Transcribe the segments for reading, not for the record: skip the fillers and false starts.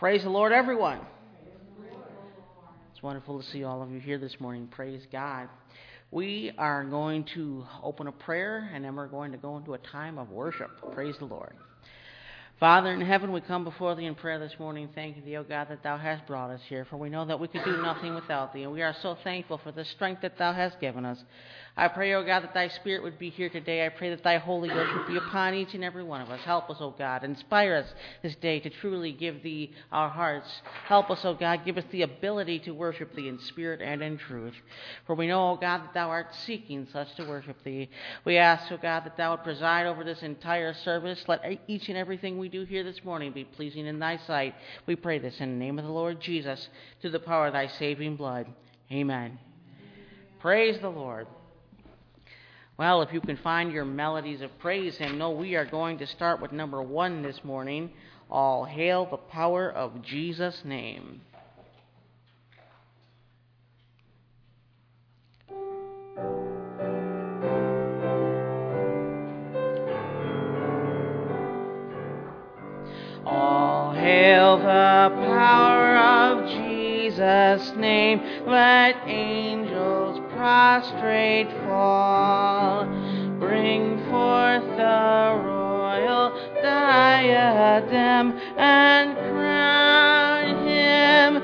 Praise the Lord, everyone. It's wonderful to see all of you here this morning. Praise God. We are going to open a prayer, and then we're going to go into a time of worship. Praise the Lord. Father in heaven, we come before Thee in prayer this morning, thanking Thee, O God, that Thou hast brought us here, for we know that we could do nothing without Thee, and we are so thankful for the strength that Thou hast given us. I pray, O God, that Thy Spirit would be here today. I pray that Thy Holy Ghost would be upon each and every one of us. Help us, O God. Inspire us this day to truly give Thee our hearts. Help us, O God. Give us the ability to worship Thee in spirit and in truth. For we know, O God, that Thou art seeking such to worship Thee. We ask, O God, that Thou would preside over this entire service. Let each and everything we do here this morning be pleasing in Thy sight. We pray this in the name of the Lord Jesus, through the power of Thy saving blood. Amen. Praise the Lord. Well, if you can find your melodies of praise hymn, no, we are going to start with number 1 this morning. All hail the power of Jesus' name. All hail the power of Jesus' name. Let angels prostrate fall. Bring forth the royal diadem and crown him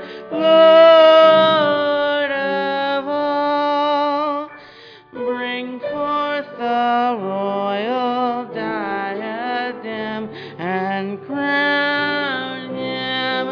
Lord of all. Bring forth the royal diadem and crown him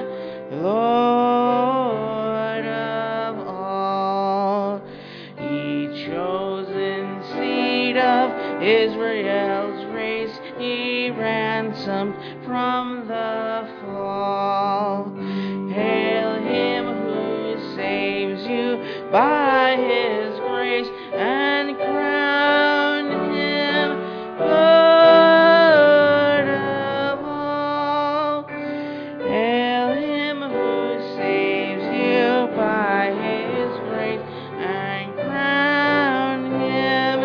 Lord of all. Ye chosen seed of Israel's race, he ransomed from the fall. Hail him who saves you by his grace and crown him Lord of all. Hail him who saves you by his grace and crown him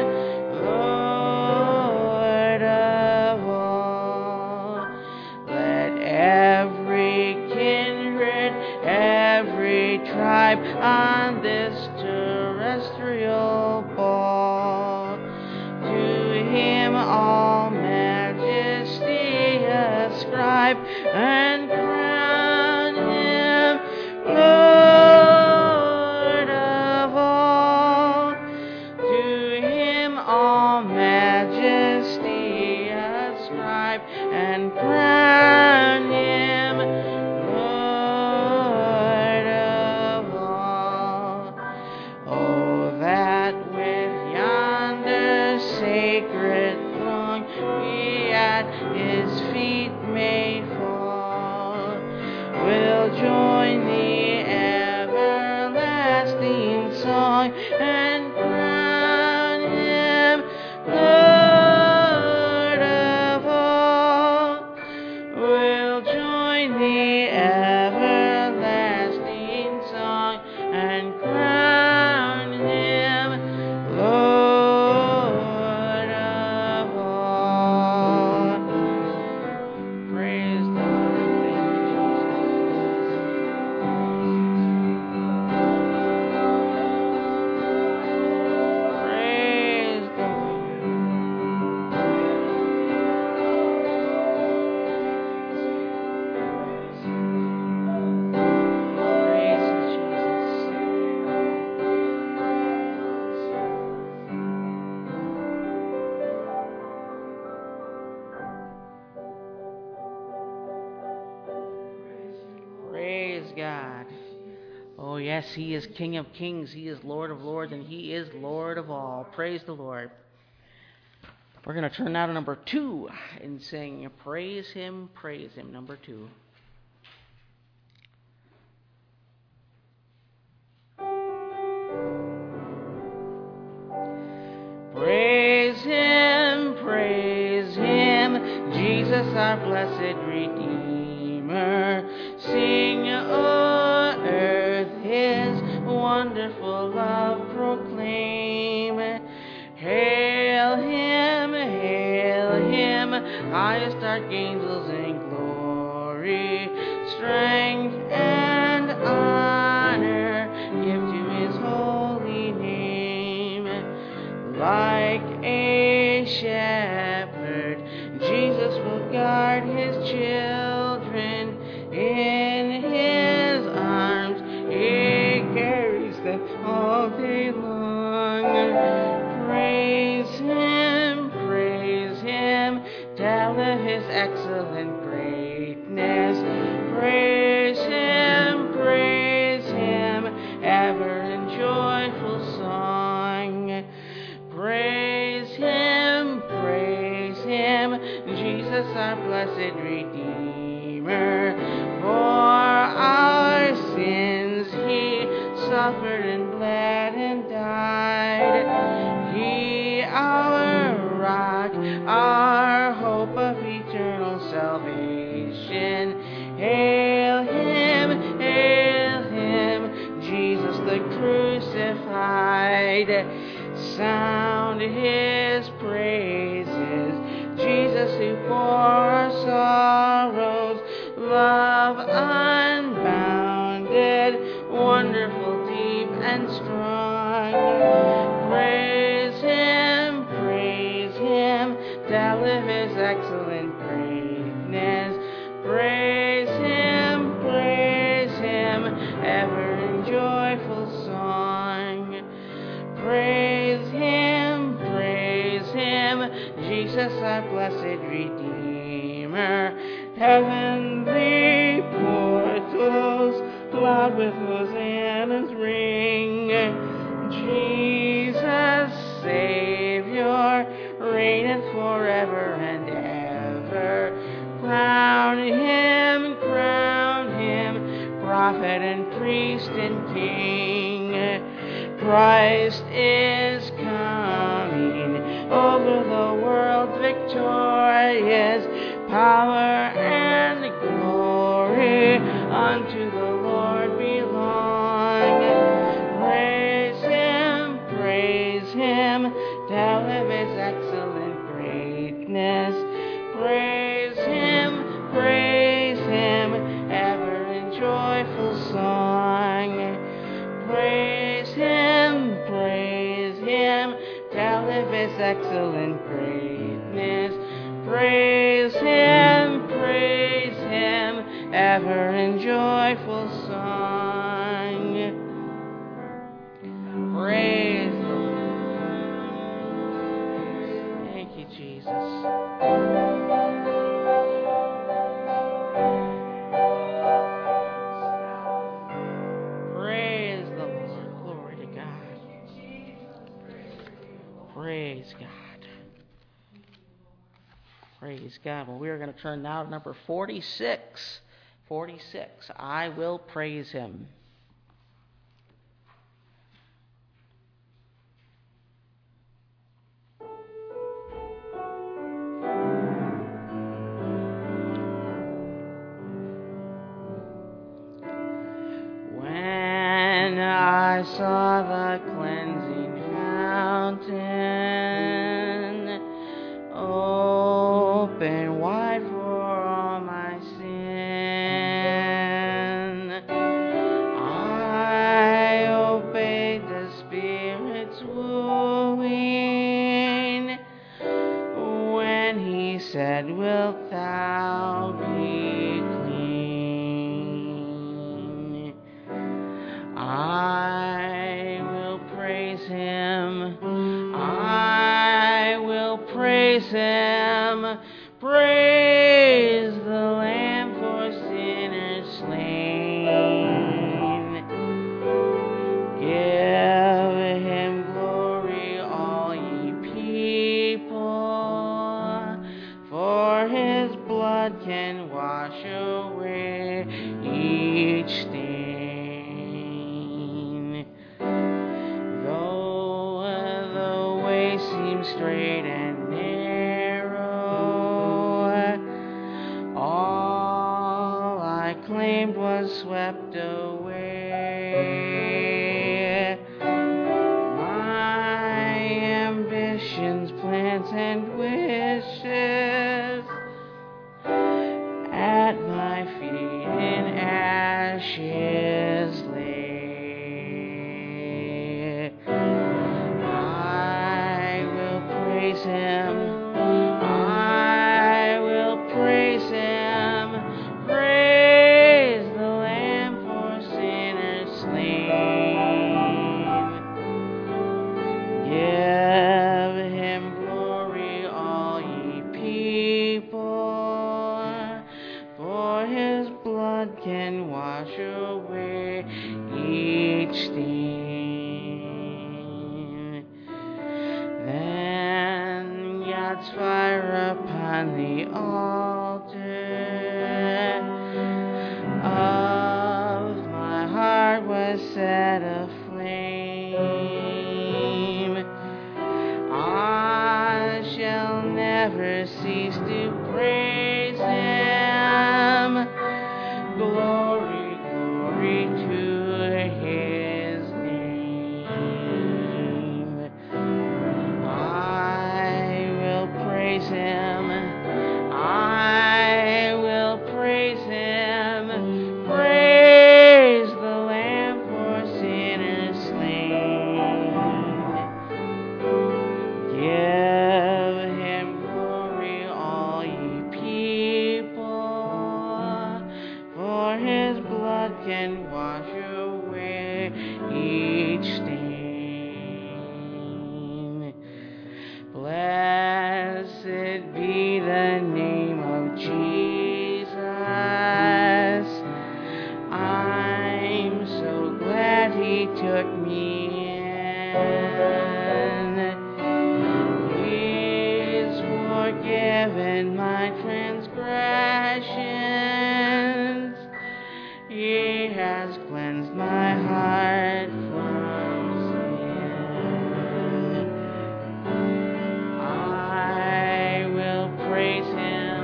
Lord of all. Let every kindred, every tribe on this terrestrial ball, to him all majesty ascribe and crown him Lord of all. To him all majesty ascribe and crown him Lord of all. Oh, that with yonder sacred throng we at his feet may fall. We'll join the everlasting song and crown him Lord of all. We'll join the everlasting song and crown him Lord of all. Praise the Lord. Praise the Lord. Praise Jesus. Praise God. Oh, yes, He is King of kings, He is Lord of lords, and He is Lord of all. Praise the Lord. We're going to turn now to number 2 and sing Praise Him, number 2. Praise Him, Jesus our blessed Redeemer. Sing, O earth, His wonderful love proclaim. Hail him, highest archangels in glory, strength and honor give to his holy name. Like a shepherd, Jesus will guard his children. In his arms he carries them all day long. Praise him, tell of his excellent greatness. Praise him, ever in joyful song. Praise him, Jesus our blessed Redeemer. For our sins he suffered and bled and died. He, our rock, our hope of eternal salvation. Hail him, Jesus the crucified. Sound his praises, Jesus who bore our sorrows. Love unbounded, wonderful, deep, and strong. Praise him, tell of his excellent greatness. Praise him, ever in joyful song. Praise him, Jesus our blessed Redeemer. Heavenly portals loud with hosannas ring. Jesus, Savior, reigneth forever and ever. Crown him, prophet and priest and king. Christ is coming, over the world victorious. Power and glory unto the Lord belong. Praise him, tell of his excellent greatness. Praise him, ever in joyful song. Praise him, tell of his excellent greatness. Praise him, ever in joyful song. Praise the Lord. Thank you, Jesus. Praise the Lord. Glory to God. Praise God. Praise God. Well, we are going to turn now to number 46. 46. I will praise him. When I saw the cleansing fountain open wide for all my sin, I obeyed the Spirit's wooing when he said, wilt thou be clean? I will praise him. I will praise him. Praise the Lamb for sinners slain. Give him glory, all ye people, for his blood can wash away each stain. Though the way seems straight and narrow, all I claimed was swept away. My ambitions, plans, and wishes at my feet in ashes lay. I will praise him. I will praise him. Praise the Lamb for sinners slain. Give him glory, all ye people, for his blood can wash away each stain. Then God's fire upon the altar of my heart was set aflame. I shall never cease to praise him. Glory, glory to his name. I will praise him. I will praise him. Praise the Lamb for sinners slain. Give him glory, all ye people, for his blood can wash away each stain. Blessed be the name of Jesus. I'm so glad he took me in. He's forgiven my transgressions. He has cleansed my heart from sin. I will praise him.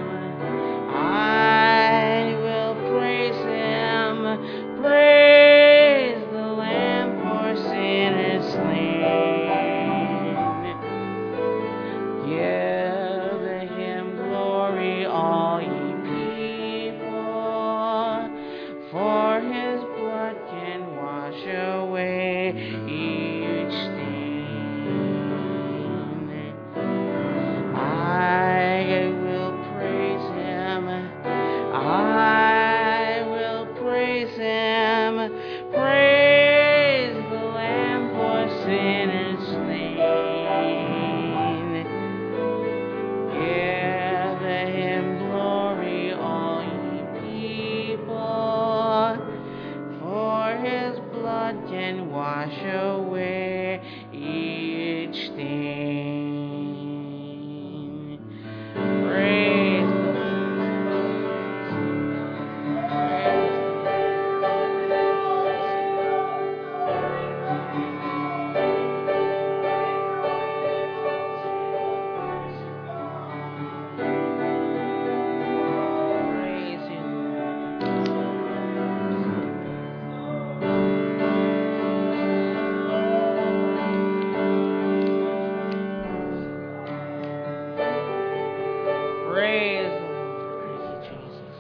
I will praise him. Praise the Lamb for sinners slain. Give him glory, all ye people, for his blood can wash away each stain. I will praise him. I will praise him. Praise the Lamb for sinners slain. Give him glory, all ye people, for his blood can wash away each stain. Praise the Praise the Lord. Thank you, Jesus.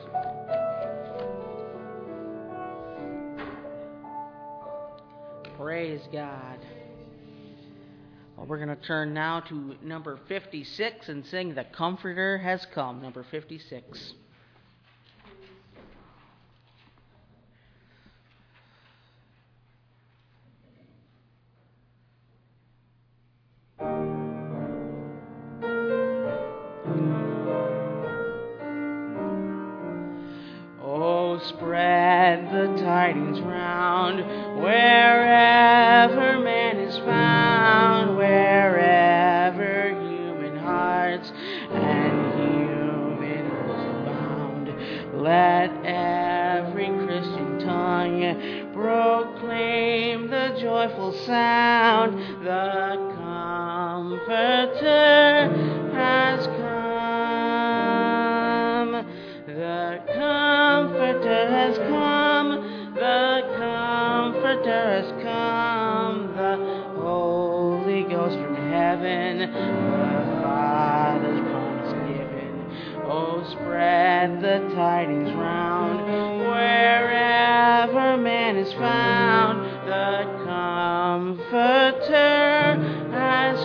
Praise God. Well, we're going to turn now to number 56 and sing The Comforter Has Come, number 56. Oh, spread the tidings round, wherever man is found, wherever human hearts and human wills abound. Let every Christian tongue proclaim the joyful sound. The Comforter has come. The Comforter has come. The Comforter has come. The Holy Ghost from heaven, the Father's promise given. Oh, spread the tidings round, wherever is found, the Comforter has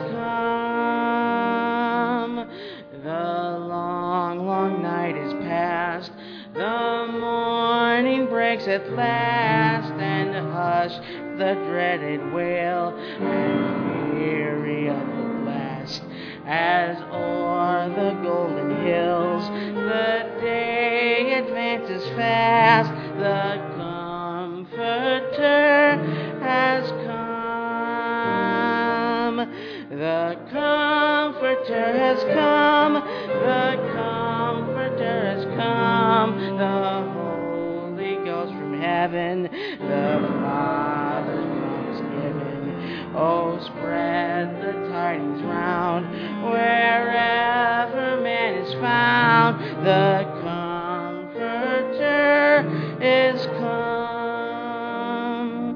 come. The long, long night is past, the morning breaks at last, and hush the dreaded wail and fury of the blast. As o'er the golden hills the day advances fast, the Comforter has come. The Comforter has come. The Comforter has come. The Holy Ghost from heaven, the Father's promise given. Oh, spread the tidings round, wherever man is found. The Comforter is come.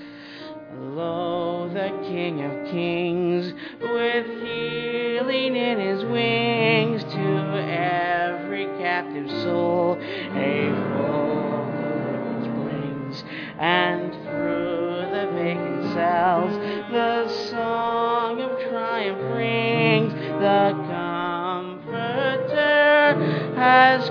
Lo, the King of Kings, with healing in his wings, to every captive soul a full deliverance brings. And through the vacant cells the song of triumph rings. The Comforter has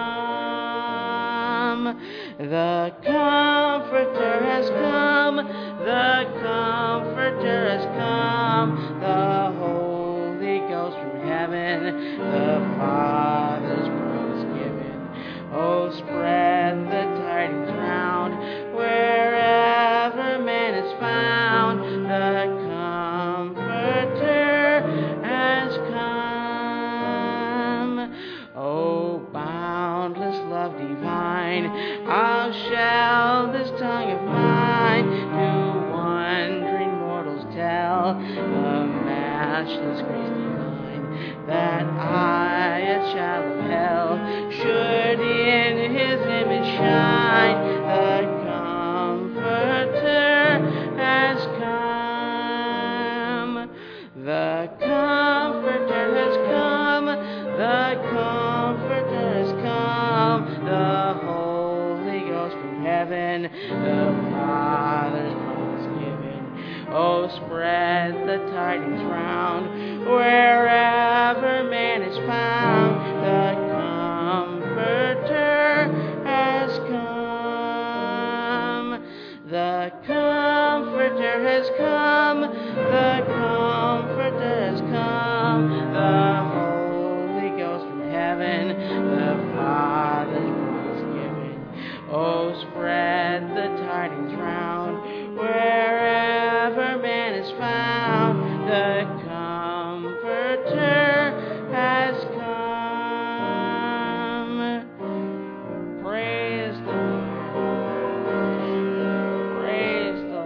come. The Comforter has come. The Comforter has come. The Holy Ghost from heaven, the Father's promise given. Oh, spread the tidings round, wherever man is found. The Comforter has come. Oh, boundless love divine, how shall this tongue of mine to wondering mortals tell the matchless grace divine, that I, a child of hell, should in his image shine. The Comforter has come. The Comforter has come. The Comforter has come. The Holy Ghost from heaven, the Father's promise given. Oh, spread the tidings round, wherever man is found. The Comforter has come. The Comforter has come. The Comforter has come. The Holy Ghost from heaven, the Father's promise given. Oh, spread the tidings round, wherever man is found. The Comforter has come. Praise the Lord. Praise the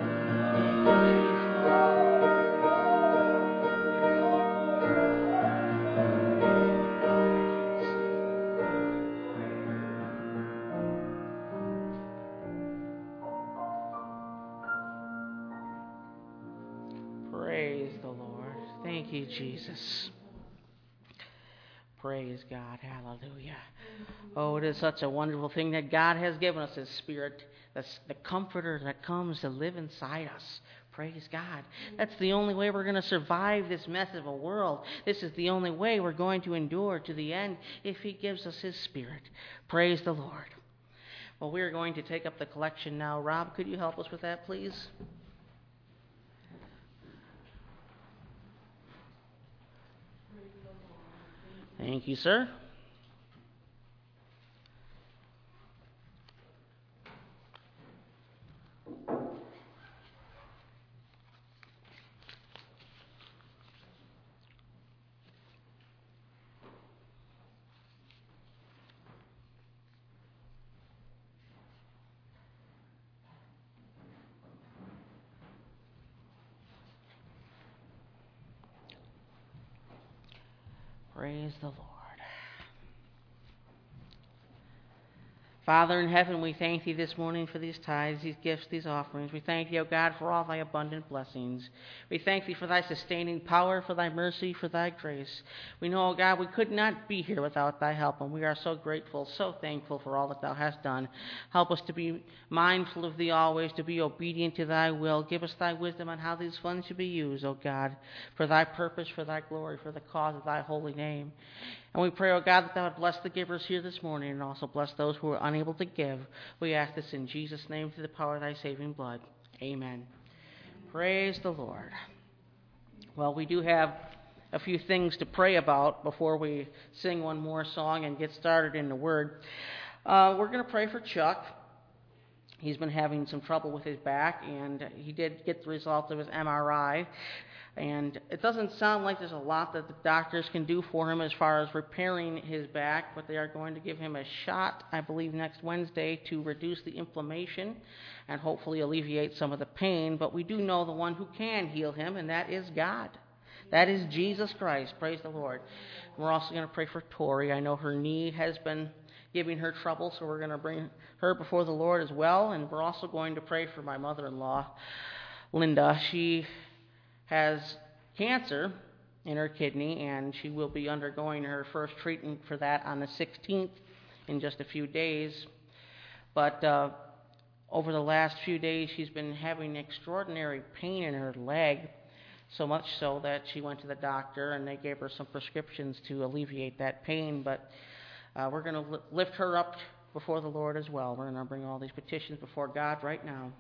Praise the Lord. Thank you, Jesus. Praise God. Hallelujah. Oh, it is such a wonderful thing that God has given us His Spirit. That's the Comforter that comes to live inside us. Praise God. That's the only way we're going to survive this mess of a world. This is the only way we're going to endure to the end if He gives us His Spirit. Praise the Lord. Well, we're going to take up the collection now. Rob, could you help us with that, please? Thank you, sir. Praise the Lord. Father in heaven, we thank thee this morning for these tithes, these gifts, these offerings. We thank thee, O God, for all thy abundant blessings. We thank thee for thy sustaining power, for thy mercy, for thy grace. We know, O God, we could not be here without thy help, and we are so grateful, so thankful for all that thou hast done. Help us to be mindful of thee always, to be obedient to thy will. Give us thy wisdom on how these funds should be used, O God, for thy purpose, for thy glory, for the cause of thy holy name. And we pray, O God, that thou would bless the givers here this morning and also bless those who are unable to give. We ask this in Jesus' name through the power of thy saving blood. Amen. Praise the Lord. Well, we do have a few things to pray about before we sing one more song and get started in the Word. We're going to pray for Chuck. He's been having some trouble with his back, and he did get the result of his MRI. And it doesn't sound like there's a lot that the doctors can do for him as far as repairing his back, but they are going to give him a shot, I believe, next Wednesday to reduce the inflammation and hopefully alleviate some of the pain. But we do know the one who can heal him, and that is God. That is Jesus Christ. Praise the Lord. We're also going to pray for Tori. I know her knee has been giving her trouble, so we're going to bring her before the Lord as well. And we're also going to pray for my mother-in-law, Linda. She has cancer in her kidney, and she will be undergoing her first treatment for that on the 16th in just a few days. But over the last few days, she's been having extraordinary pain in her leg, so much so that she went to the doctor, and they gave her some prescriptions to alleviate that pain. But we're going to lift her up before the Lord as well. We're going to bring all these petitions before God right now.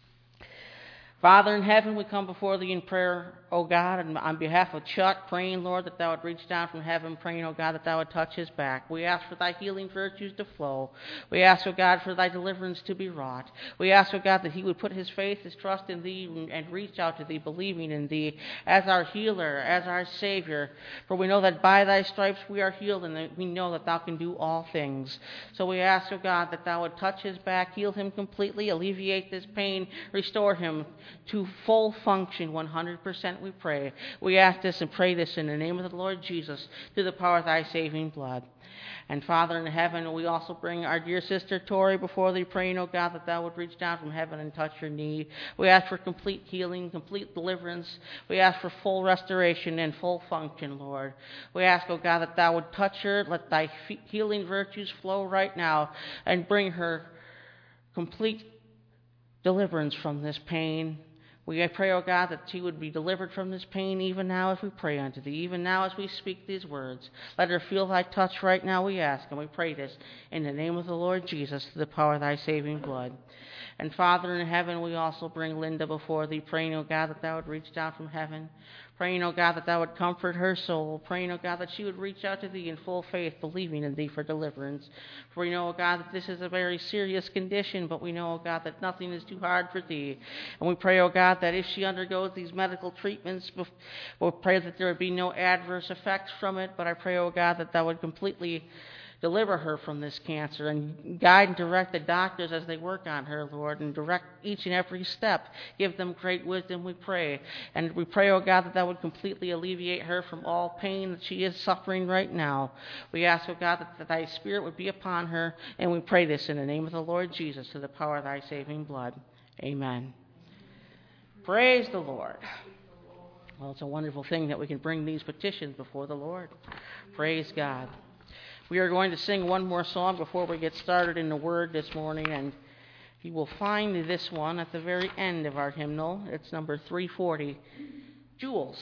Father in heaven, we come before thee in prayer, O God, and on behalf of Chuck, praying, Lord, that thou would reach down from heaven, praying, O God, that thou would touch his back. We ask for thy healing virtues to flow. We ask, O God, for thy deliverance to be wrought. We ask, O God, that he would put his faith, his trust in thee, and reach out to thee, believing in thee as our healer, as our Savior. For we know that by thy stripes we are healed, and that we know that thou can do all things. So we ask, O God, that thou would touch his back, heal him completely, alleviate this pain, restore him to full function 100%, we pray. We ask this and pray this in the name of the Lord Jesus through the power of thy saving blood. And Father in heaven, we also bring our dear sister Tori before thee, praying, O God, that thou would reach down from heaven and touch her knee. We ask for complete healing, complete deliverance. We ask for full restoration and full function, Lord. We ask, O God, that thou would touch her, let thy healing virtues flow right now, and bring her complete deliverance from this pain. We pray, O God, that she would be delivered from this pain even now as we pray unto thee, even now as we speak these words. Let her feel thy touch right now, we ask, and we pray this in the name of the Lord Jesus through the power of thy saving blood. And Father in heaven, we also bring Linda before thee, praying, O God, that thou would reach down from heaven, praying, O God, that thou would comfort her soul, praying, O God, that she would reach out to thee in full faith, believing in thee for deliverance. For we know, O God, that this is a very serious condition, but we know, O God, that nothing is too hard for thee. And we pray, O God, that if she undergoes these medical treatments, we'll pray that there would be no adverse effects from it, but I pray, O God, that thou would completely deliver her from this cancer and guide and direct the doctors as they work on her, Lord, and direct each and every step. Give them great wisdom, we pray. And we pray, O God, that that would completely alleviate her from all pain that she is suffering right now. We ask, O God, that thy Spirit would be upon her, and we pray this in the name of the Lord Jesus through the power of thy saving blood. Amen. Praise the Lord. Well, it's a wonderful thing that we can bring these petitions before the Lord. Praise God. We are going to sing one more song before we get started in the Word this morning, and you will find this one at the very end of our hymnal. It's number 340, Jewels.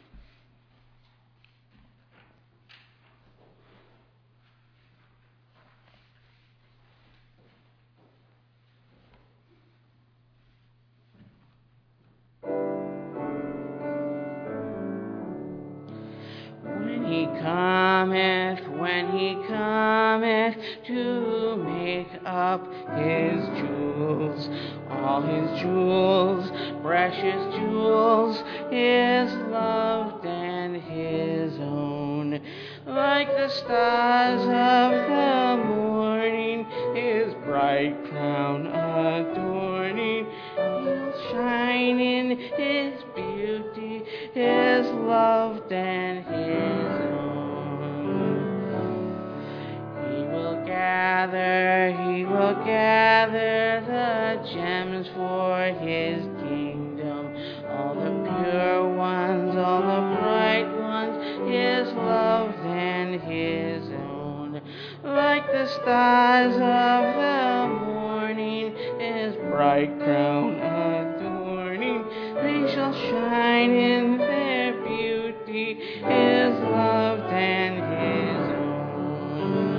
When he cometh to make up his jewels, all his jewels, precious jewels, his loved and his own. Like the stars of the morning, his bright crown adorning, he'll shine in his beauty, his loved and his own. He will gather gather the gems for his kingdom. All the pure ones, all the bright ones, his loved and his own. Like the stars of the morning, his bright crown adorning, they shall shine in their beauty, his loved and his own.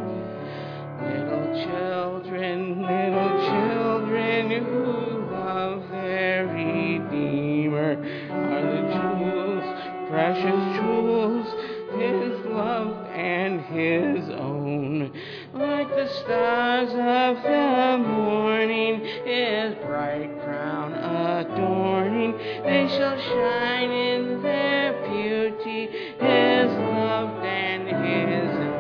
Little children who love their Redeemer are the jewels, precious jewels, his loved and his own. Like the stars of the morning, his bright crown adorning, they shall shine in their beauty, his loved and his own.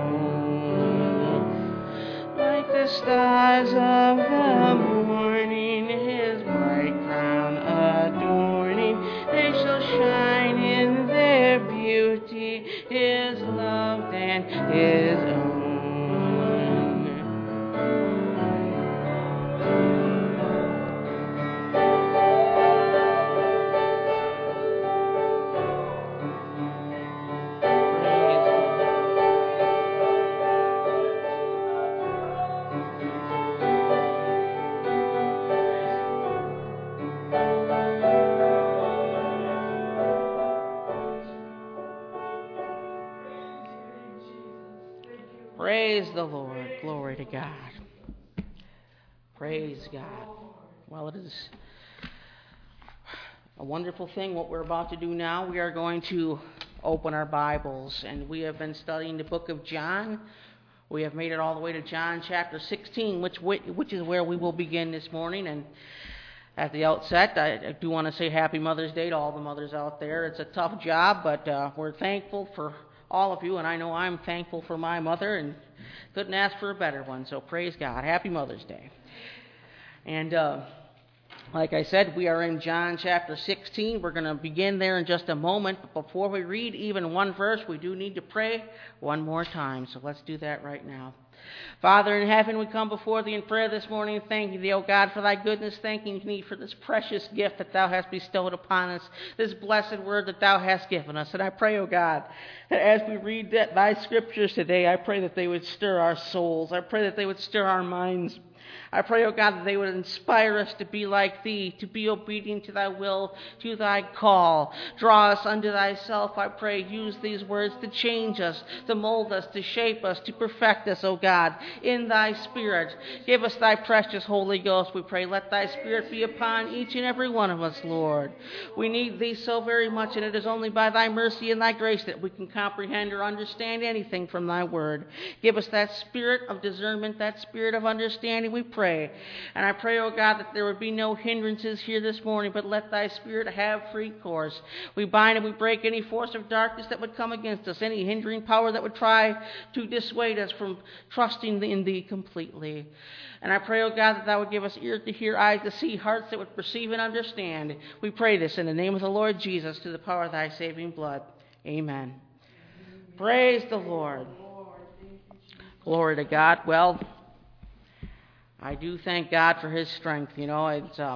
Like the stars of the morning, his bright crown adorning, they shall shine in their beauty, his loved and his own. Praise the Lord. Glory to God. Praise God. Well, it is a wonderful thing what we're about to do now. We are going to open our Bibles, and we have been studying the book of John. We have made it all the way to John chapter 16, which is where we will begin this morning. And at the outset, I do want to say Happy Mother's Day to all the mothers out there. It's a tough job, but we're thankful for all of you, and I know I'm thankful for my mother, and couldn't ask for a better one, so praise God. Happy Mother's Day. And like I said, we are in John chapter 16. We're going to begin there in just a moment, but before we read even one verse, we do need to pray one more time, so let's do that right now. Father in heaven, we come before thee in prayer this morning, thanking thee, O God, for thy goodness, thanking thee for this precious gift that thou hast bestowed upon us, this blessed word that thou hast given us. And I pray, O God, that as we read thy scriptures today, I pray that they would stir our souls. I pray that they would stir our minds. I pray, O God, that they would inspire us to be like thee, to be obedient to thy will, to thy call. Draw us unto thyself, I pray. Use these words to change us, to mold us, to shape us, to perfect us, O God, in thy Spirit. Give us thy precious Holy Ghost, we pray. Let thy Spirit be upon each and every one of us, Lord. We need thee so very much, and it is only by thy mercy and thy grace that we can comprehend or understand anything from thy word. Give us that spirit of discernment, that spirit of understanding, we pray. And I pray, O God, that there would be no hindrances here this morning, but let thy Spirit have free course. We bind and we break any force of darkness that would come against us, any hindering power that would try to dissuade us from trusting in thee completely. And I pray, O God, that thou would give us ears to hear, eyes to see, hearts that would perceive and understand. We pray this in the name of the Lord Jesus, to the power of thy saving blood. Amen. Praise the Lord. Glory to God. Well, I do thank God for his strength. You know,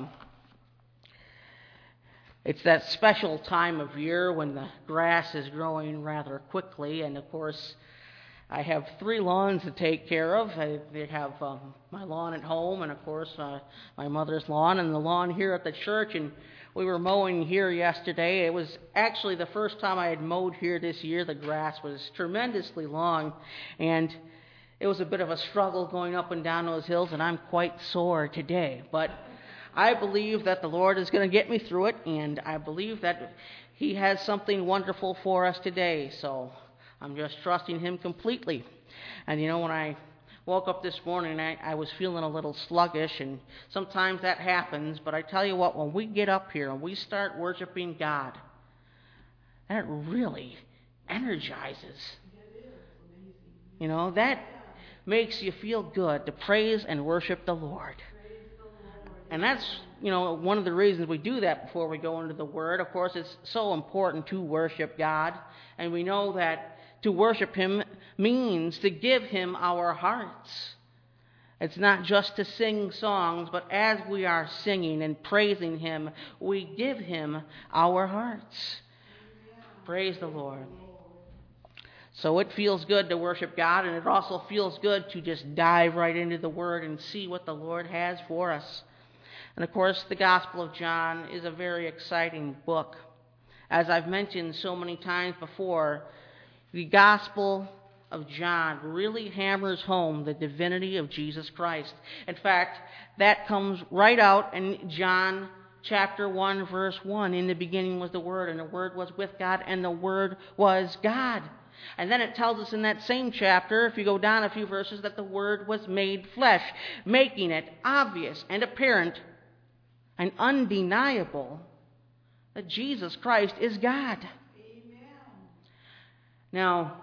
it's that special time of year when the grass is growing rather quickly. And, of course, I have 3 lawns to take care of. I have my lawn at home and, of course, my mother's lawn and the lawn here at the church. And we were mowing here yesterday. It was actually the first time I had mowed here this year. The grass was tremendously long, and it was a bit of a struggle going up and down those hills, and I'm quite sore today. But I believe that the Lord is going to get me through it, and I believe that he has something wonderful for us today. So I'm just trusting him completely. And you know, when I woke up this morning, I was feeling a little sluggish, and sometimes that happens. But I tell you what, when we get up here and we start worshiping God, that really energizes. You know, that makes you feel good to praise and worship the Lord. And that's, you know, one of the reasons we do that before we go into the Word. Of course, it's so important to worship God. And we know that to worship him means to give him our hearts. It's not just to sing songs, but as we are singing and praising Him, we give Him our hearts. Praise the Lord. So it feels good to worship God, and it also feels good to just dive right into the Word and see what the Lord has for us. And of course, the Gospel of John is a very exciting book. As I've mentioned so many times before, the Gospel of John really hammers home the divinity of Jesus Christ. In fact, that comes right out in John chapter 1, verse 1. In the beginning was the Word, and the Word was with God, and the Word was God. And then it tells us in that same chapter, if you go down a few verses, that the Word was made flesh, making it obvious and apparent and undeniable that Jesus Christ is God. Amen. Now,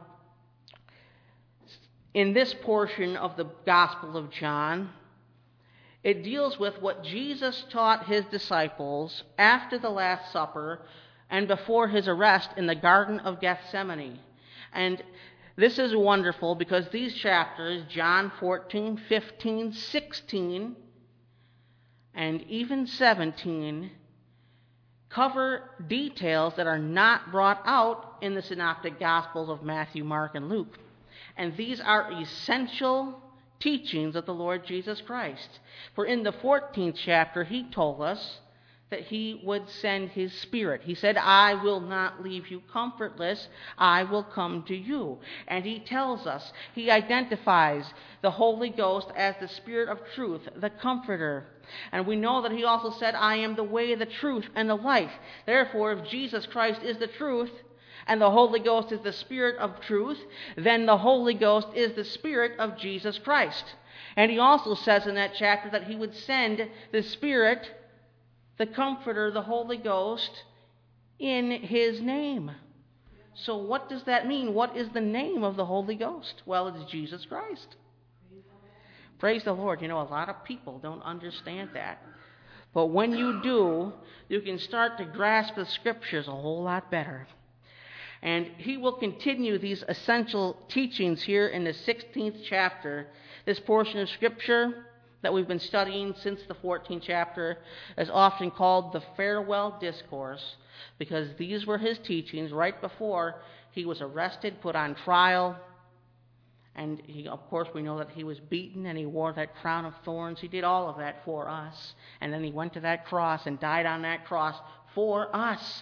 in this portion of the Gospel of John, it deals with what Jesus taught His disciples after the Last Supper and before His arrest in the Garden of Gethsemane. And this is wonderful because these chapters, John 14, 15, 16, and even 17, cover details that are not brought out in the Synoptic Gospels of Matthew, Mark, and Luke. And these are essential teachings of the Lord Jesus Christ. For in the 14th chapter, He told us that He would send His Spirit. He said, I will not leave you comfortless. I will come to you. And He tells us, He identifies the Holy Ghost as the Spirit of truth, the Comforter. And we know that He also said, I am the way, the truth, and the life. Therefore, if Jesus Christ is the truth, and the Holy Ghost is the Spirit of truth, then the Holy Ghost is the Spirit of Jesus Christ. And He also says in that chapter that He would send the Spirit, the Comforter, the Holy Ghost, in His name. So what does that mean? What is the name of the Holy Ghost? Well, it's Jesus Christ. Praise the Lord. You know, a lot of people don't understand that. But when you do, you can start to grasp the Scriptures a whole lot better. And He will continue these essential teachings here in the 16th chapter. This portion of Scripture that we've been studying since the 14th chapter is often called the Farewell Discourse, because these were His teachings right before He was arrested, put on trial, and of course we know that He was beaten and He wore that crown of thorns. He did all of that for us. And then He went to that cross and died on that cross for us.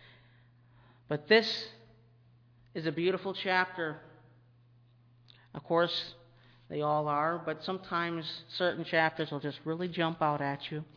But this is a beautiful chapter. Of course, they all are, but sometimes certain chapters will just really jump out at you.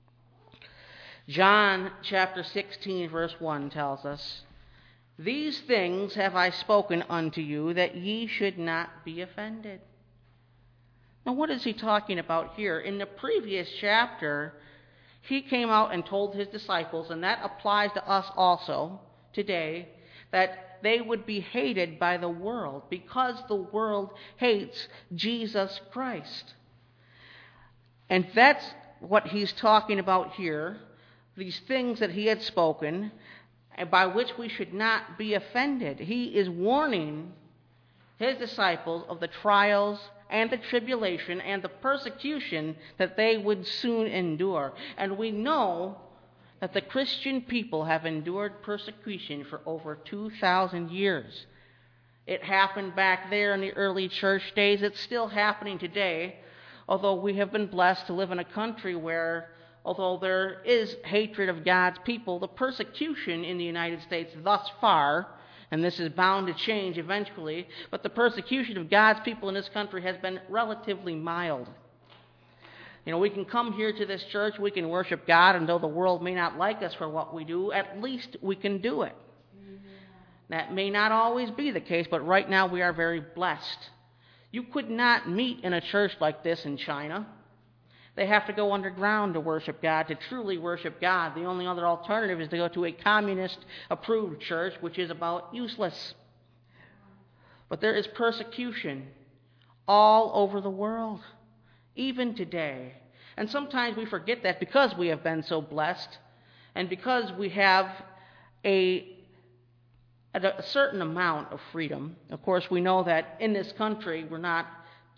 John chapter 16, verse 1 tells us, These things have I spoken unto you, that ye should not be offended. Now, what is He talking about here? In the previous chapter, He came out and told His disciples, and that applies to us also today, that they would be hated by the world because the world hates Jesus Christ. And that's what He's talking about here, these things that He had spoken, by which we should not be offended. He is warning His disciples of the trials and the tribulation and the persecution that they would soon endure. And we know that the Christian people have endured persecution for over 2,000 years. It happened back there in the early church days. It's still happening today, although we have been blessed to live in a country where, although there is hatred of God's people, the persecution in the United States thus far, and this is bound to change eventually, but the persecution of God's people in this country has been relatively mild. You know, we can come here to this church, we can worship God, and though the world may not like us for what we do, at least we can do it. Amen. That may not always be the case, but right now we are very blessed. You could not meet in a church like this in China. They have to go underground to worship God, to truly worship God. The only other alternative is to go to a communist-approved church, which is about useless. But there is persecution all over the world, even today. And sometimes we forget that because we have been so blessed and because we have a certain amount of freedom. Of course, we know that in this country we're not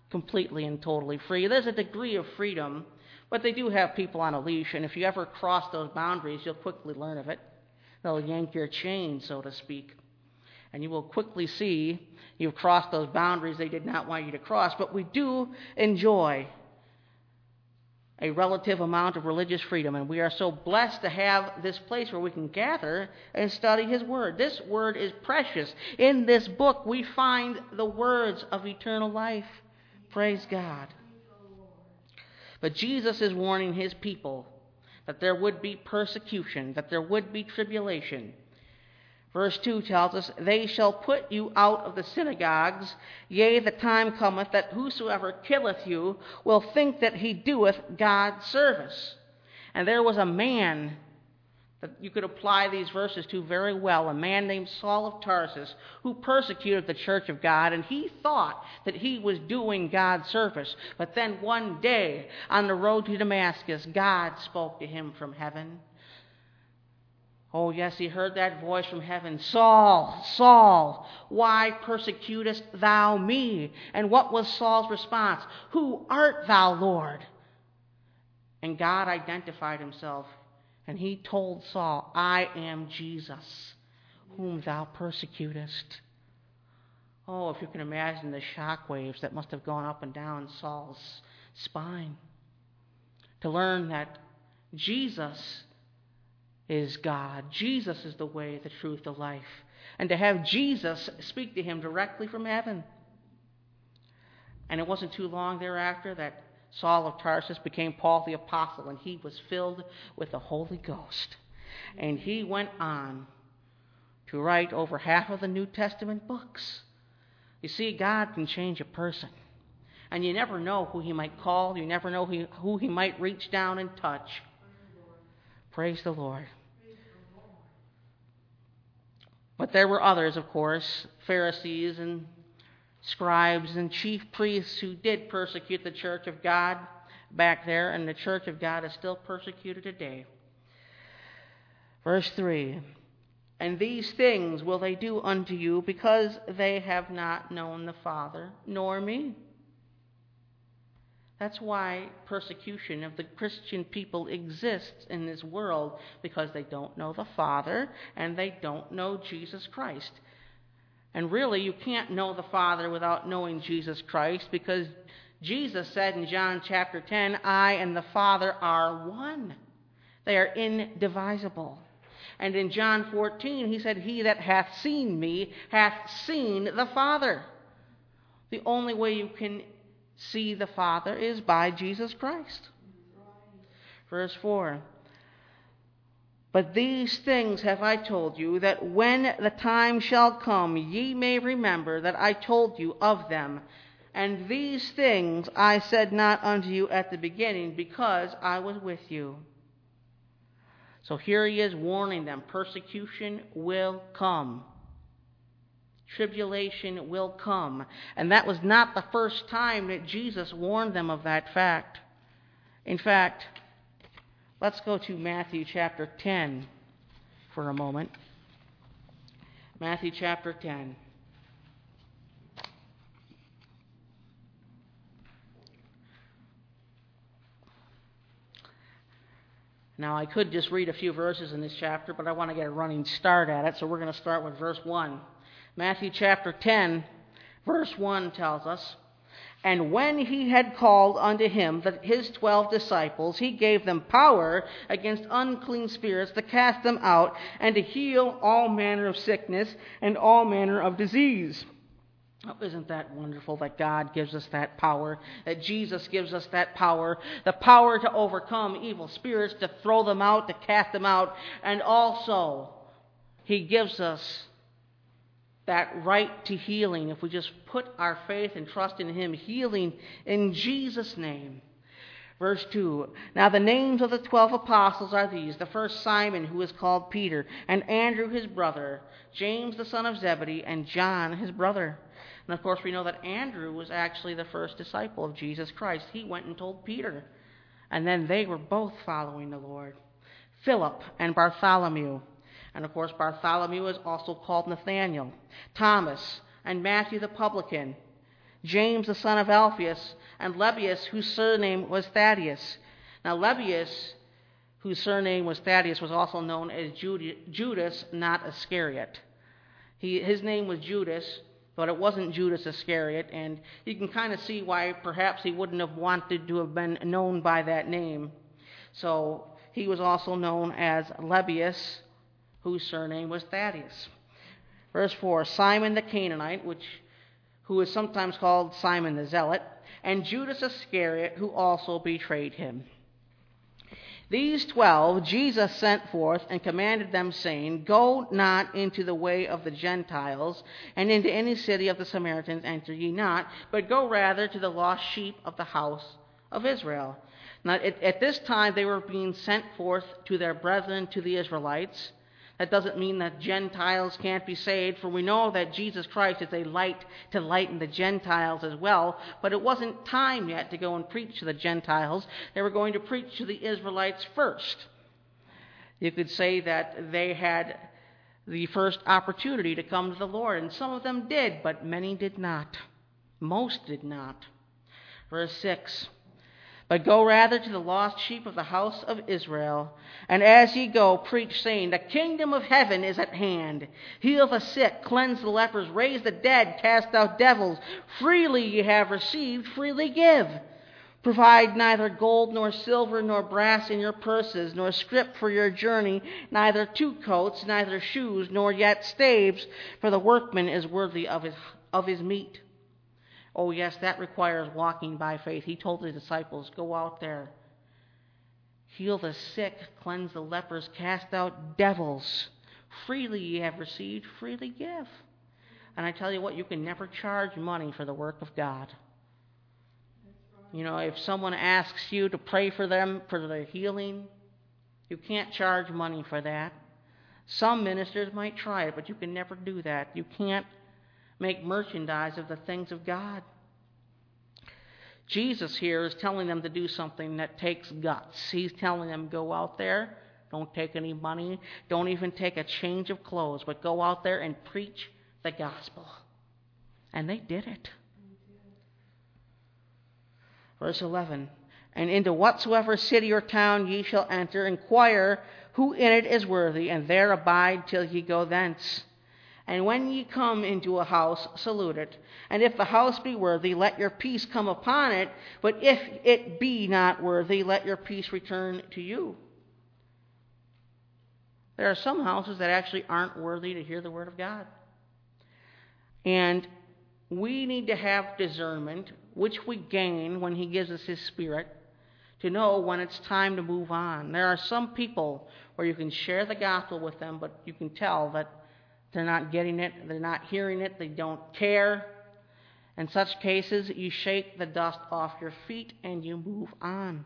completely and totally free. There's a degree of freedom, but they do have people on a leash, and if you ever cross those boundaries, you'll quickly learn of it. They'll yank your chain, so to speak, and you will quickly see you've crossed those boundaries they did not want you to cross. But we do enjoy a relative amount of religious freedom, and we are so blessed to have this place where we can gather and study His Word. This Word is precious. In this book, we find the words of eternal life. Praise God. But Jesus is warning His people that there would be persecution, that there would be tribulation. Verse 2 tells us, "They shall put you out of the synagogues. Yea, the time cometh that whosoever killeth you will think that he doeth God service." And there was a man that you could apply these verses to very well, a man named Saul of Tarsus, who persecuted the church of God, and he thought that he was doing God's service. But then one day, on the road to Damascus, God spoke to him from heaven. Oh, yes, he heard that voice from heaven. "Saul, Saul, why persecutest thou me?" And what was Saul's response? "Who art thou, Lord?" And God identified himself, and he told Saul, "I am Jesus, whom thou persecutest." Oh, if you can imagine the shock waves that must have gone up and down Saul's spine to learn that Jesus is God. Jesus is the way, the truth, the life. And to have Jesus speak to him directly from heaven. And it wasn't too long thereafter that Saul of Tarsus became Paul the Apostle, and he was filled with the Holy Ghost. And he went on to write over half of the New Testament books. You see, God can change a person. And you never know who He might call. You never know who He might reach down and touch. Praise the Lord. But there were others, of course, Pharisees and scribes and chief priests who did persecute the church of God back there, and the church of God is still persecuted today. Verse 3, "And these things will they do unto you, because they have not known the Father, nor me." That's why persecution of the Christian people exists in this world, because they don't know the Father and they don't know Jesus Christ. And really, you can't know the Father without knowing Jesus Christ, because Jesus said in John chapter 10, "I and the Father are one." They are indivisible. And in John 14, He said, "He that hath seen me hath seen the Father." The only way you can see the Father is by Jesus Christ. Verse 4, "But these things have I told you, that when the time shall come, ye may remember that I told you of them. And these things I said not unto you at the beginning, because I was with you." So here He is warning them, persecution will come. Tribulation will come. And that was not the first time that Jesus warned them of that fact. In fact, let's go to Matthew chapter 10 for a moment. Matthew chapter 10. Now, I could just read a few verses in this chapter, but I want to get a running start at it, so we're going to start with verse 1. Matthew chapter 10, verse 1 tells us, "And when He had called unto Him His 12 disciples, He gave them power against unclean spirits to cast them out, and to heal all manner of sickness and all manner of disease." Oh, isn't that wonderful that God gives us that power, that Jesus gives us that power, the power to overcome evil spirits, to throw them out, to cast them out, and also He gives us that right to healing if we just put our faith and trust in Him, healing in Jesus' name. Verse 2, "Now the names of the 12 apostles are these: the first Simon, who is called Peter, and Andrew his brother, James the son of Zebedee, and John his brother." And of course we know that Andrew was actually the first disciple of Jesus Christ. He went and told Peter, and then they were both following the Lord. "Philip and Bartholomew." And of course, Bartholomew is also called Nathanael. "Thomas and Matthew the publican, James the son of Alphaeus, and Lebbaeus, whose surname was Thaddeus. Now Lebbaeus, whose surname was Thaddeus, was also known as Judas, not Iscariot. His name was Judas, but it wasn't Judas Iscariot, and you can kind of see why perhaps he wouldn't have wanted to have been known by that name. So he was also known as Lebbaeus, whose surname was Thaddeus. Verse 4, Simon the Canaanite, who is sometimes called Simon the Zealot, and Judas Iscariot, who also betrayed him. These 12 Jesus sent forth and commanded them, saying, Go not into the way of the Gentiles, and into any city of the Samaritans enter ye not, but go rather to the lost sheep of the house of Israel. Now, at this time, they were being sent forth to their brethren, to the Israelites. That doesn't mean that Gentiles can't be saved, for we know that Jesus Christ is a light to lighten the Gentiles as well, but it wasn't time yet to go and preach to the Gentiles. They were going to preach to the Israelites first. You could say that they had the first opportunity to come to the Lord, and some of them did, but many did not. Most did not. Verse 6, But go rather to the lost sheep of the house of Israel, and as ye go, preach, saying, The kingdom of heaven is at hand. Heal the sick, cleanse the lepers, raise the dead, cast out devils. Freely ye have received, freely give. Provide neither gold nor silver nor brass in your purses, nor scrip for your journey, neither 2 coats, neither shoes, nor yet staves, for the workman is worthy of his meat. Oh, yes, that requires walking by faith. He told the disciples, go out there, heal the sick, cleanse the lepers, cast out devils. Freely ye have received, freely give. And I tell you what, you can never charge money for the work of God. You know, if someone asks you to pray for them for their healing, you can't charge money for that. Some ministers might try it, but you can never do that. You can't make merchandise of the things of God. Jesus here is telling them to do something that takes guts. He's telling them, go out there, don't take any money, don't even take a change of clothes, but go out there and preach the gospel. And they did it. Verse 11, And into whatsoever city or town ye shall enter, inquire who in it is worthy, and there abide till ye go thence. And when ye come into a house, salute it. And if the house be worthy, let your peace come upon it. But if it be not worthy, let your peace return to you. There are some houses that actually aren't worthy to hear the word of God. And we need to have discernment, which we gain when he gives us his Spirit, to know when it's time to move on. There are some people where you can share the gospel with them, but you can tell that they're not getting it, they're not hearing it, they don't care. In such cases, you shake the dust off your feet and you move on.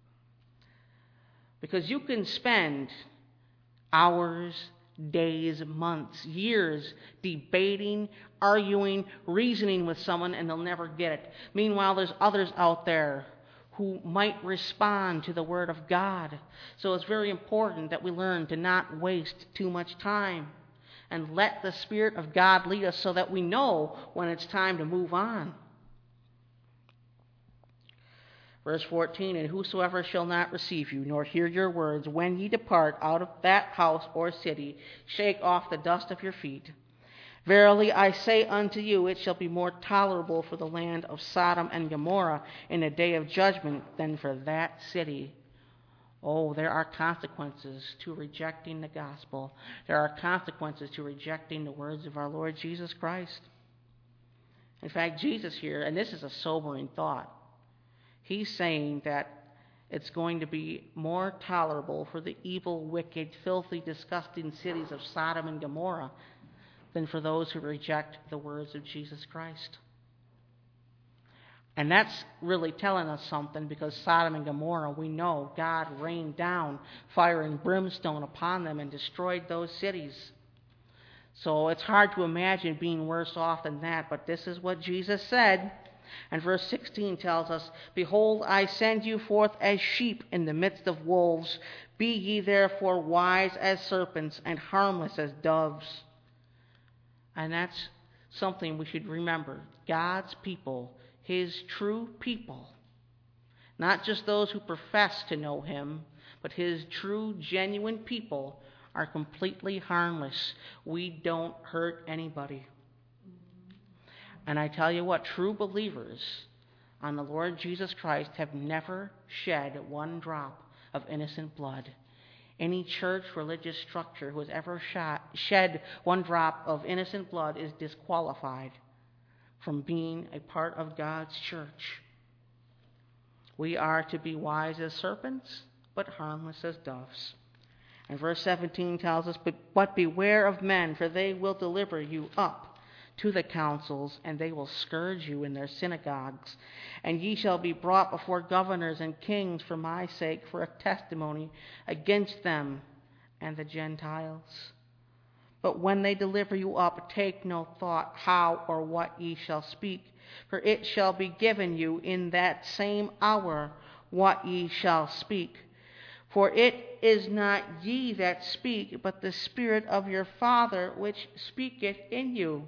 Because you can spend hours, days, months, years debating, arguing, reasoning with someone, and they'll never get it. Meanwhile, there's others out there who might respond to the Word of God. So it's very important that we learn to not waste too much time and let the Spirit of God lead us so that we know when it's time to move on. Verse 14, And whosoever shall not receive you, nor hear your words, when ye depart out of that house or city, shake off the dust of your feet. Verily I say unto you, it shall be more tolerable for the land of Sodom and Gomorrah in the day of judgment than for that city. Oh, there are consequences to rejecting the gospel. There are consequences to rejecting the words of our Lord Jesus Christ. In fact, Jesus here, and this is a sobering thought, he's saying that it's going to be more tolerable for the evil, wicked, filthy, disgusting cities of Sodom and Gomorrah than for those who reject the words of Jesus Christ. And that's really telling us something, because Sodom and Gomorrah, we know God rained down fire and brimstone upon them and destroyed those cities. So it's hard to imagine being worse off than that, but this is what Jesus said. And verse 16 tells us, Behold, I send you forth as sheep in the midst of wolves. Be ye therefore wise as serpents and harmless as doves. And that's something we should remember. God's people, his true people, not just those who profess to know him, but his true, genuine people are completely harmless. We don't hurt anybody. And I tell you what, true believers on the Lord Jesus Christ have never shed one drop of innocent blood. Any church, religious structure who has ever shed one drop of innocent blood is disqualified from being a part of God's church. We are to be wise as serpents, but harmless as doves. And verse 17 tells us, But beware of men, for they will deliver you up to the councils, and they will scourge you in their synagogues. And ye shall be brought before governors and kings for my sake, for a testimony against them and the Gentiles. But when they deliver you up, take no thought how or what ye shall speak, for it shall be given you in that same hour what ye shall speak. For it is not ye that speak, but the Spirit of your Father which speaketh in you.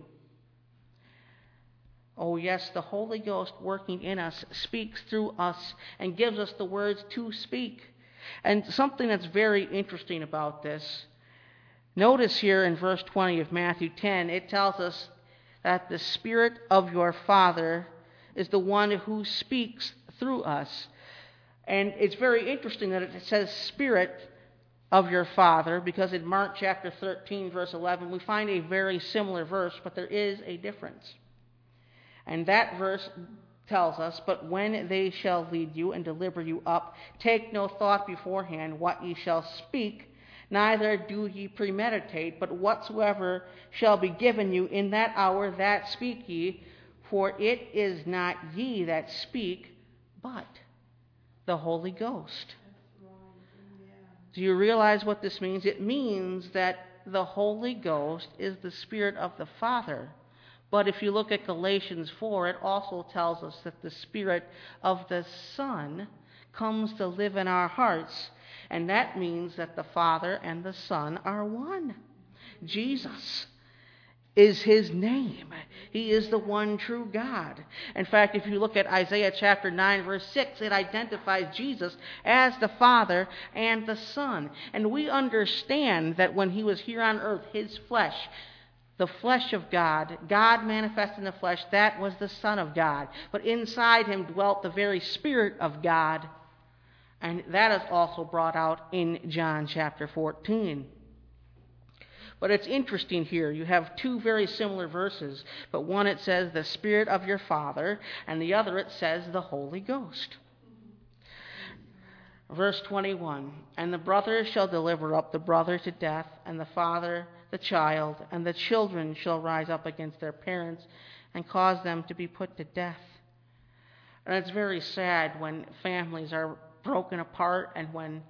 Oh yes, the Holy Ghost working in us speaks through us and gives us the words to speak. And something that's very interesting about this, notice here in verse 20 of Matthew 10, it tells us that the Spirit of your Father is the one who speaks through us. And it's very interesting that it says Spirit of your Father, because in Mark chapter 13, verse 11, we find a very similar verse, but there is a difference. And that verse tells us, But when they shall lead you and deliver you up, take no thought beforehand what ye shall speak, neither do ye premeditate, but whatsoever shall be given you in that hour, that speak ye, for it is not ye that speak, but the Holy Ghost. Do you realize what this means? It means that the Holy Ghost is the Spirit of the Father. But if you look at Galatians 4, it also tells us that the Spirit of the Son comes to live in our hearts. And that means that the Father and the Son are one. Jesus is his name. He is the one true God. In fact, if you look at Isaiah chapter 9, verse 6, it identifies Jesus as the Father and the Son. And we understand that when he was here on earth, his flesh, the flesh of God, God manifest in the flesh, that was the Son of God. But inside him dwelt the very Spirit of God. And that is also brought out in John chapter 14. But it's interesting here. You have two very similar verses. But one it says the Spirit of your Father, and the other it says the Holy Ghost. Verse 21, And the brother shall deliver up the brother to death, and the father the child, and the children shall rise up against their parents and cause them to be put to death. And it's very sad when families are broken apart and when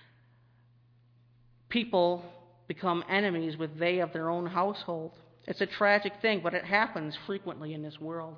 people become enemies with they of their own household. It's a tragic thing, but it happens frequently in this world.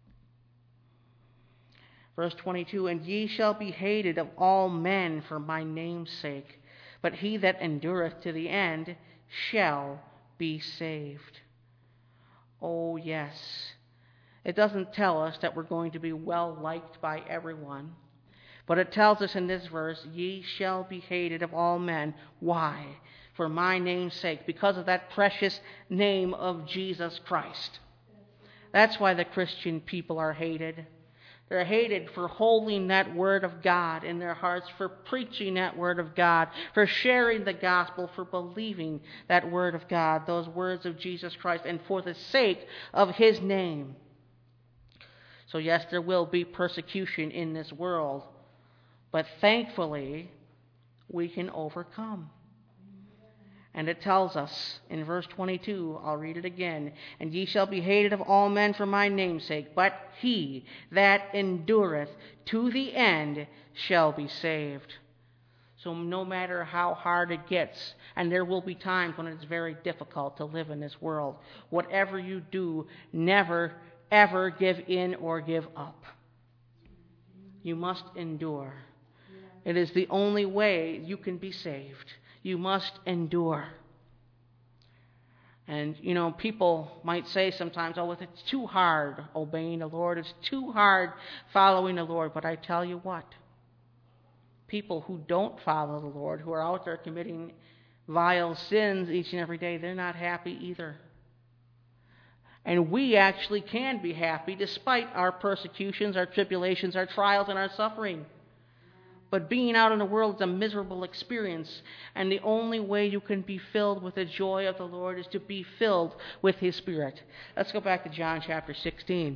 Verse 22, And ye shall be hated of all men for my name's sake, but he that endureth to the end shall be saved. Oh, yes. It doesn't tell us that we're going to be well liked by everyone, but it tells us in this verse, Ye shall be hated of all men. Why? For my name's sake, because of that precious name of Jesus Christ. That's why the Christian people are hated. They're hated for holding that word of God in their hearts, for preaching that word of God, for sharing the gospel, for believing that word of God, those words of Jesus Christ, and for the sake of his name. So yes, there will be persecution in this world, but thankfully, we can overcome. And it tells us in verse 22, I'll read it again, And ye shall be hated of all men for my name's sake, but he that endureth to the end shall be saved. So no matter how hard it gets, and there will be times when it's very difficult to live in this world, whatever you do, never, ever give in or give up. You must endure. It is the only way you can be saved. You must endure. And, people might say sometimes, oh, it's too hard obeying the Lord. It's too hard following the Lord. But I tell you what, people who don't follow the Lord, who are out there committing vile sins each and every day, they're not happy either. And we actually can be happy despite our persecutions, our tribulations, our trials, and our suffering. But being out in the world is a miserable experience, and the only way you can be filled with the joy of the Lord is to be filled with His Spirit. Let's go back to John chapter 16.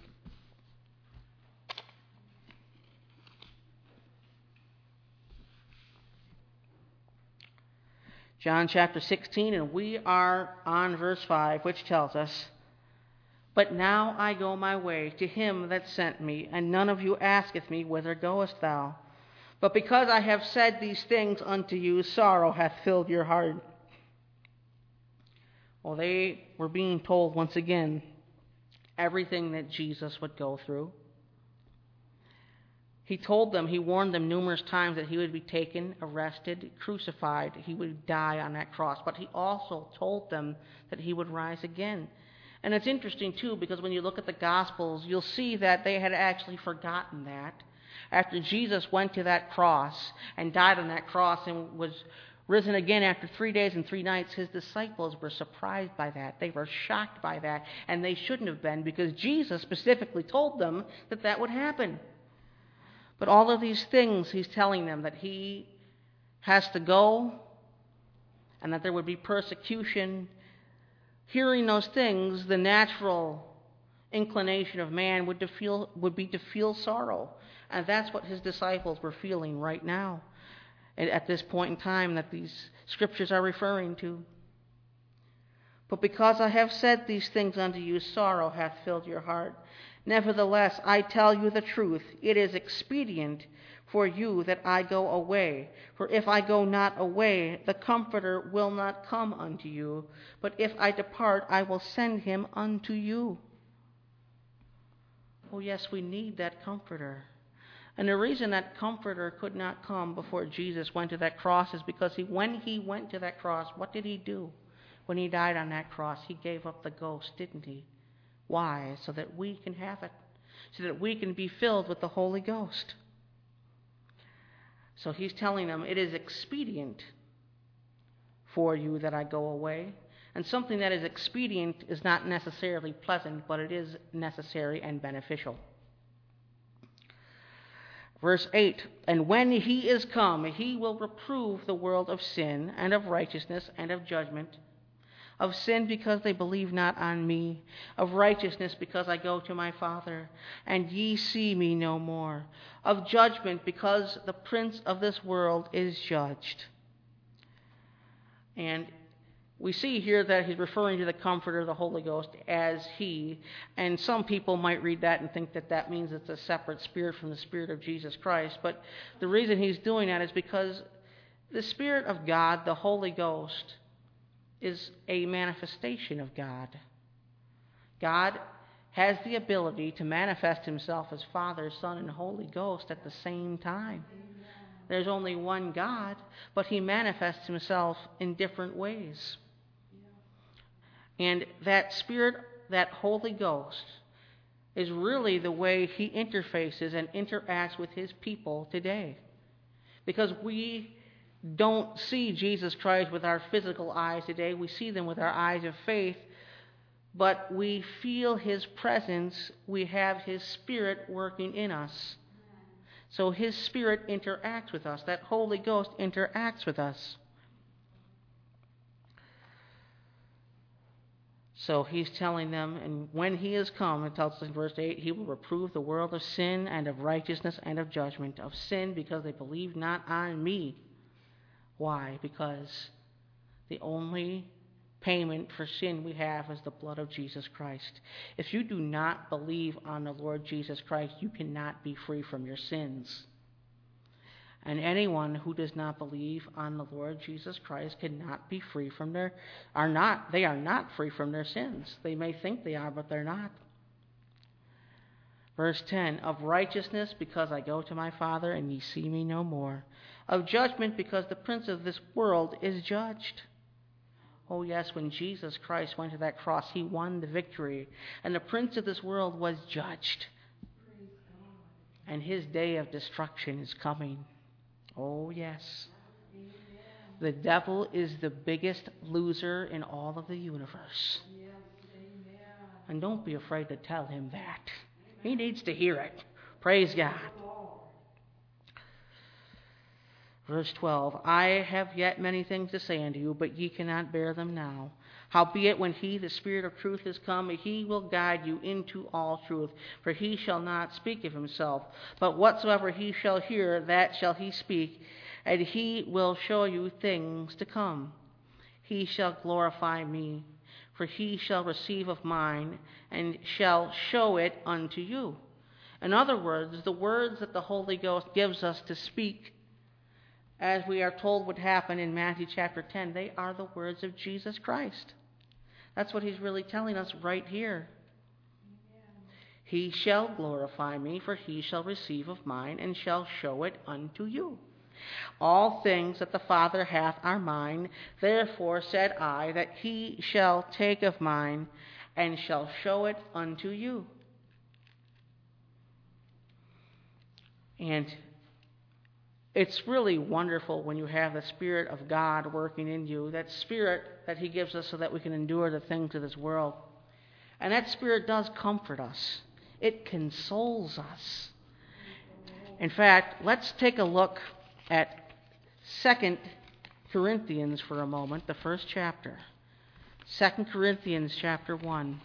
John chapter 16, and we are on verse 5, which tells us, "But now I go my way to him that sent me, and none of you asketh me, Whither goest thou? But because I have said these things unto you, sorrow hath filled your heart." Well, they were being told once again everything that Jesus would go through. He told them, he warned them numerous times that he would be taken, arrested, crucified, he would die on that cross. But he also told them that he would rise again. And it's interesting, too, because when you look at the Gospels, you'll see that they had actually forgotten that. After Jesus went to that cross and died on that cross and was risen again after 3 days and 3 nights, his disciples were surprised by that. They were shocked by that, and they shouldn't have been, because Jesus specifically told them that that would happen. But all of these things, he's telling them that he has to go and that there would be persecution. Hearing those things, the natural inclination of man would be to feel sorrow. And that's what his disciples were feeling right now, at this point in time that these scriptures are referring to. "But because I have said these things unto you, sorrow hath filled your heart. Nevertheless, I tell you the truth, it is expedient for you that I go away. For if I go not away, the Comforter will not come unto you. But if I depart, I will send him unto you." Oh yes, we need that Comforter. And the reason that Comforter could not come before Jesus went to that cross is because when he went to that cross, what did he do? When he died on that cross, he gave up the ghost, didn't he? Why? So that we can have it. So that we can be filled with the Holy Ghost. So he's telling them, it is expedient for you that I go away. And something that is expedient is not necessarily pleasant, but it is necessary and beneficial. Verse 8, "And when he is come, he will reprove the world of sin, and of righteousness, and of judgment. Of sin, because they believe not on me. Of righteousness, because I go to my Father, and ye see me no more. Of judgment, because the prince of this world is judged." And we see here that he's referring to the Comforter, the Holy Ghost, as he. And some people might read that and think that that means it's a separate spirit from the Spirit of Jesus Christ. But the reason he's doing that is because the Spirit of God, the Holy Ghost, is a manifestation of God. God has the ability to manifest himself as Father, Son, and Holy Ghost at the same time. There's only one God, but he manifests himself in different ways. And that Spirit, that Holy Ghost, is really the way he interfaces and interacts with his people today. Because we don't see Jesus Christ with our physical eyes today. We see them with our eyes of faith. But we feel his presence. We have his Spirit working in us. So his Spirit interacts with us. That Holy Ghost interacts with us. So he's telling them, and when he is come, it tells us in verse 8, he will reprove the world of sin and of righteousness and of judgment. Of sin, because they believe not on me. Why? Because the only payment for sin we have is the blood of Jesus Christ. If you do not believe on the Lord Jesus Christ, you cannot be free from your sins. And anyone who does not believe on the Lord Jesus Christ cannot be free from they are not free from their sins. They may think they are, but they're not. Verse 10, "Of righteousness, because I go to my Father, and ye see me no more. Of judgment, because the prince of this world is judged." Oh yes, when Jesus Christ went to that cross, he won the victory. And the prince of this world was judged. And his day of destruction is coming. Oh yes. The devil is the biggest loser in all of the universe. And don't be afraid to tell him that. He needs to hear it. Praise God. Verse 12, I have yet many things to say unto you, but ye cannot bear them now. Howbeit, when he, the Spirit of truth, is come, he will guide you into all truth. For he shall not speak of himself, but whatsoever he shall hear, that shall he speak, and he will show you things to come. He shall glorify me, for he shall receive of mine, and shall show it unto you. In other words, the words that the Holy Ghost gives us to speak, as we are told would happen in Matthew chapter 10, they are the words of Jesus Christ. That's what he's really telling us right here. He shall glorify me, for he shall receive of mine, and shall show it unto you. All things that the Father hath are mine. Therefore said I, that he shall take of mine, and shall show it unto you. And it's really wonderful when you have the Spirit of God working in you, that Spirit that he gives us so that we can endure the things of this world. And that Spirit does comfort us. It consoles us. In fact, let's take a look at 2 Corinthians for a moment, the first chapter. 2 Corinthians chapter 1.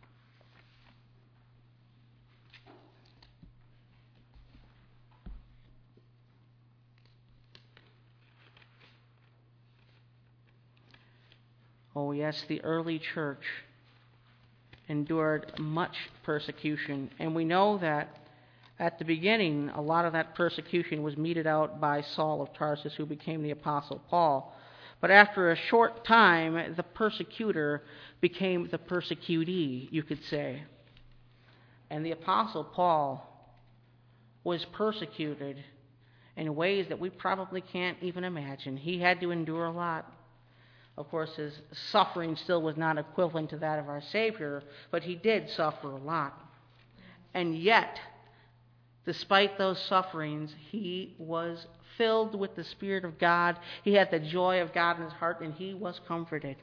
Oh yes, the early church endured much persecution. And we know that at the beginning, a lot of that persecution was meted out by Saul of Tarsus, who became the Apostle Paul. But after a short time, the persecutor became the persecutee, you could say. And the Apostle Paul was persecuted in ways that we probably can't even imagine. He had to endure a lot. Of course, his suffering still was not equivalent to that of our Savior, but he did suffer a lot. And yet, despite those sufferings, he was filled with the Spirit of God. He had the joy of God in his heart, and he was comforted.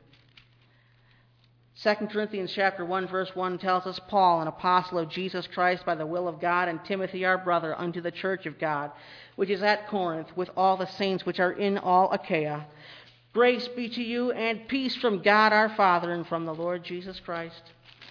2 Corinthians chapter 1, verse 1 tells us, Paul, an apostle of Jesus Christ by the will of God, and Timothy our brother, unto the church of God, which is at Corinth, with all the saints which are in all Achaia. Grace be to you, and peace from God our Father and from the Lord Jesus Christ.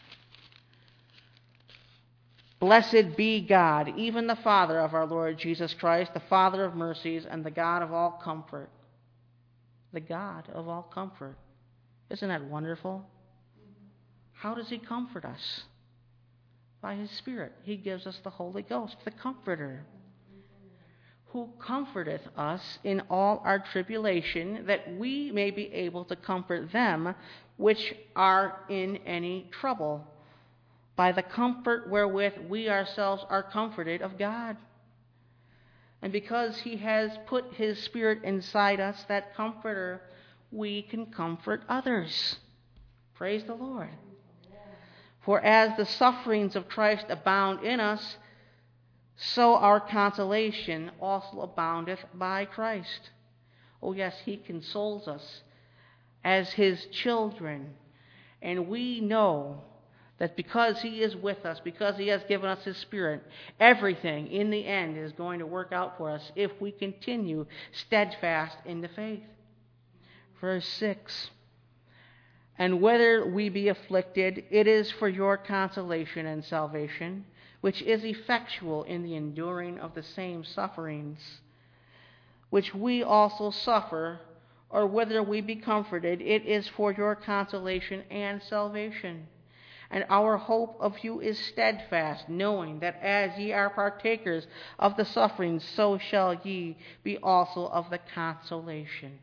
Blessed be God, even the Father of our Lord Jesus Christ, the Father of mercies, and the God of all comfort. The God of all comfort. Isn't that wonderful? How does he comfort us? By his Spirit. He gives us the Holy Ghost, the Comforter, who comforteth us in all our tribulation, that we may be able to comfort them which are in any trouble, by the comfort wherewith we ourselves are comforted of God. And because he has put his Spirit inside us, that Comforter, we can comfort others. Praise the Lord. For as the sufferings of Christ abound in us, so our consolation also aboundeth by Christ. Oh yes, he consoles us as his children. And we know that because he is with us, because he has given us his Spirit, everything in the end is going to work out for us if we continue steadfast in the faith. Verse 6. And whether we be afflicted, it is for your consolation and salvation, which is effectual in the enduring of the same sufferings, which we also suffer, or whether we be comforted, it is for your consolation and salvation. And our hope of you is steadfast, knowing that as ye are partakers of the sufferings, so shall ye be also of the consolation.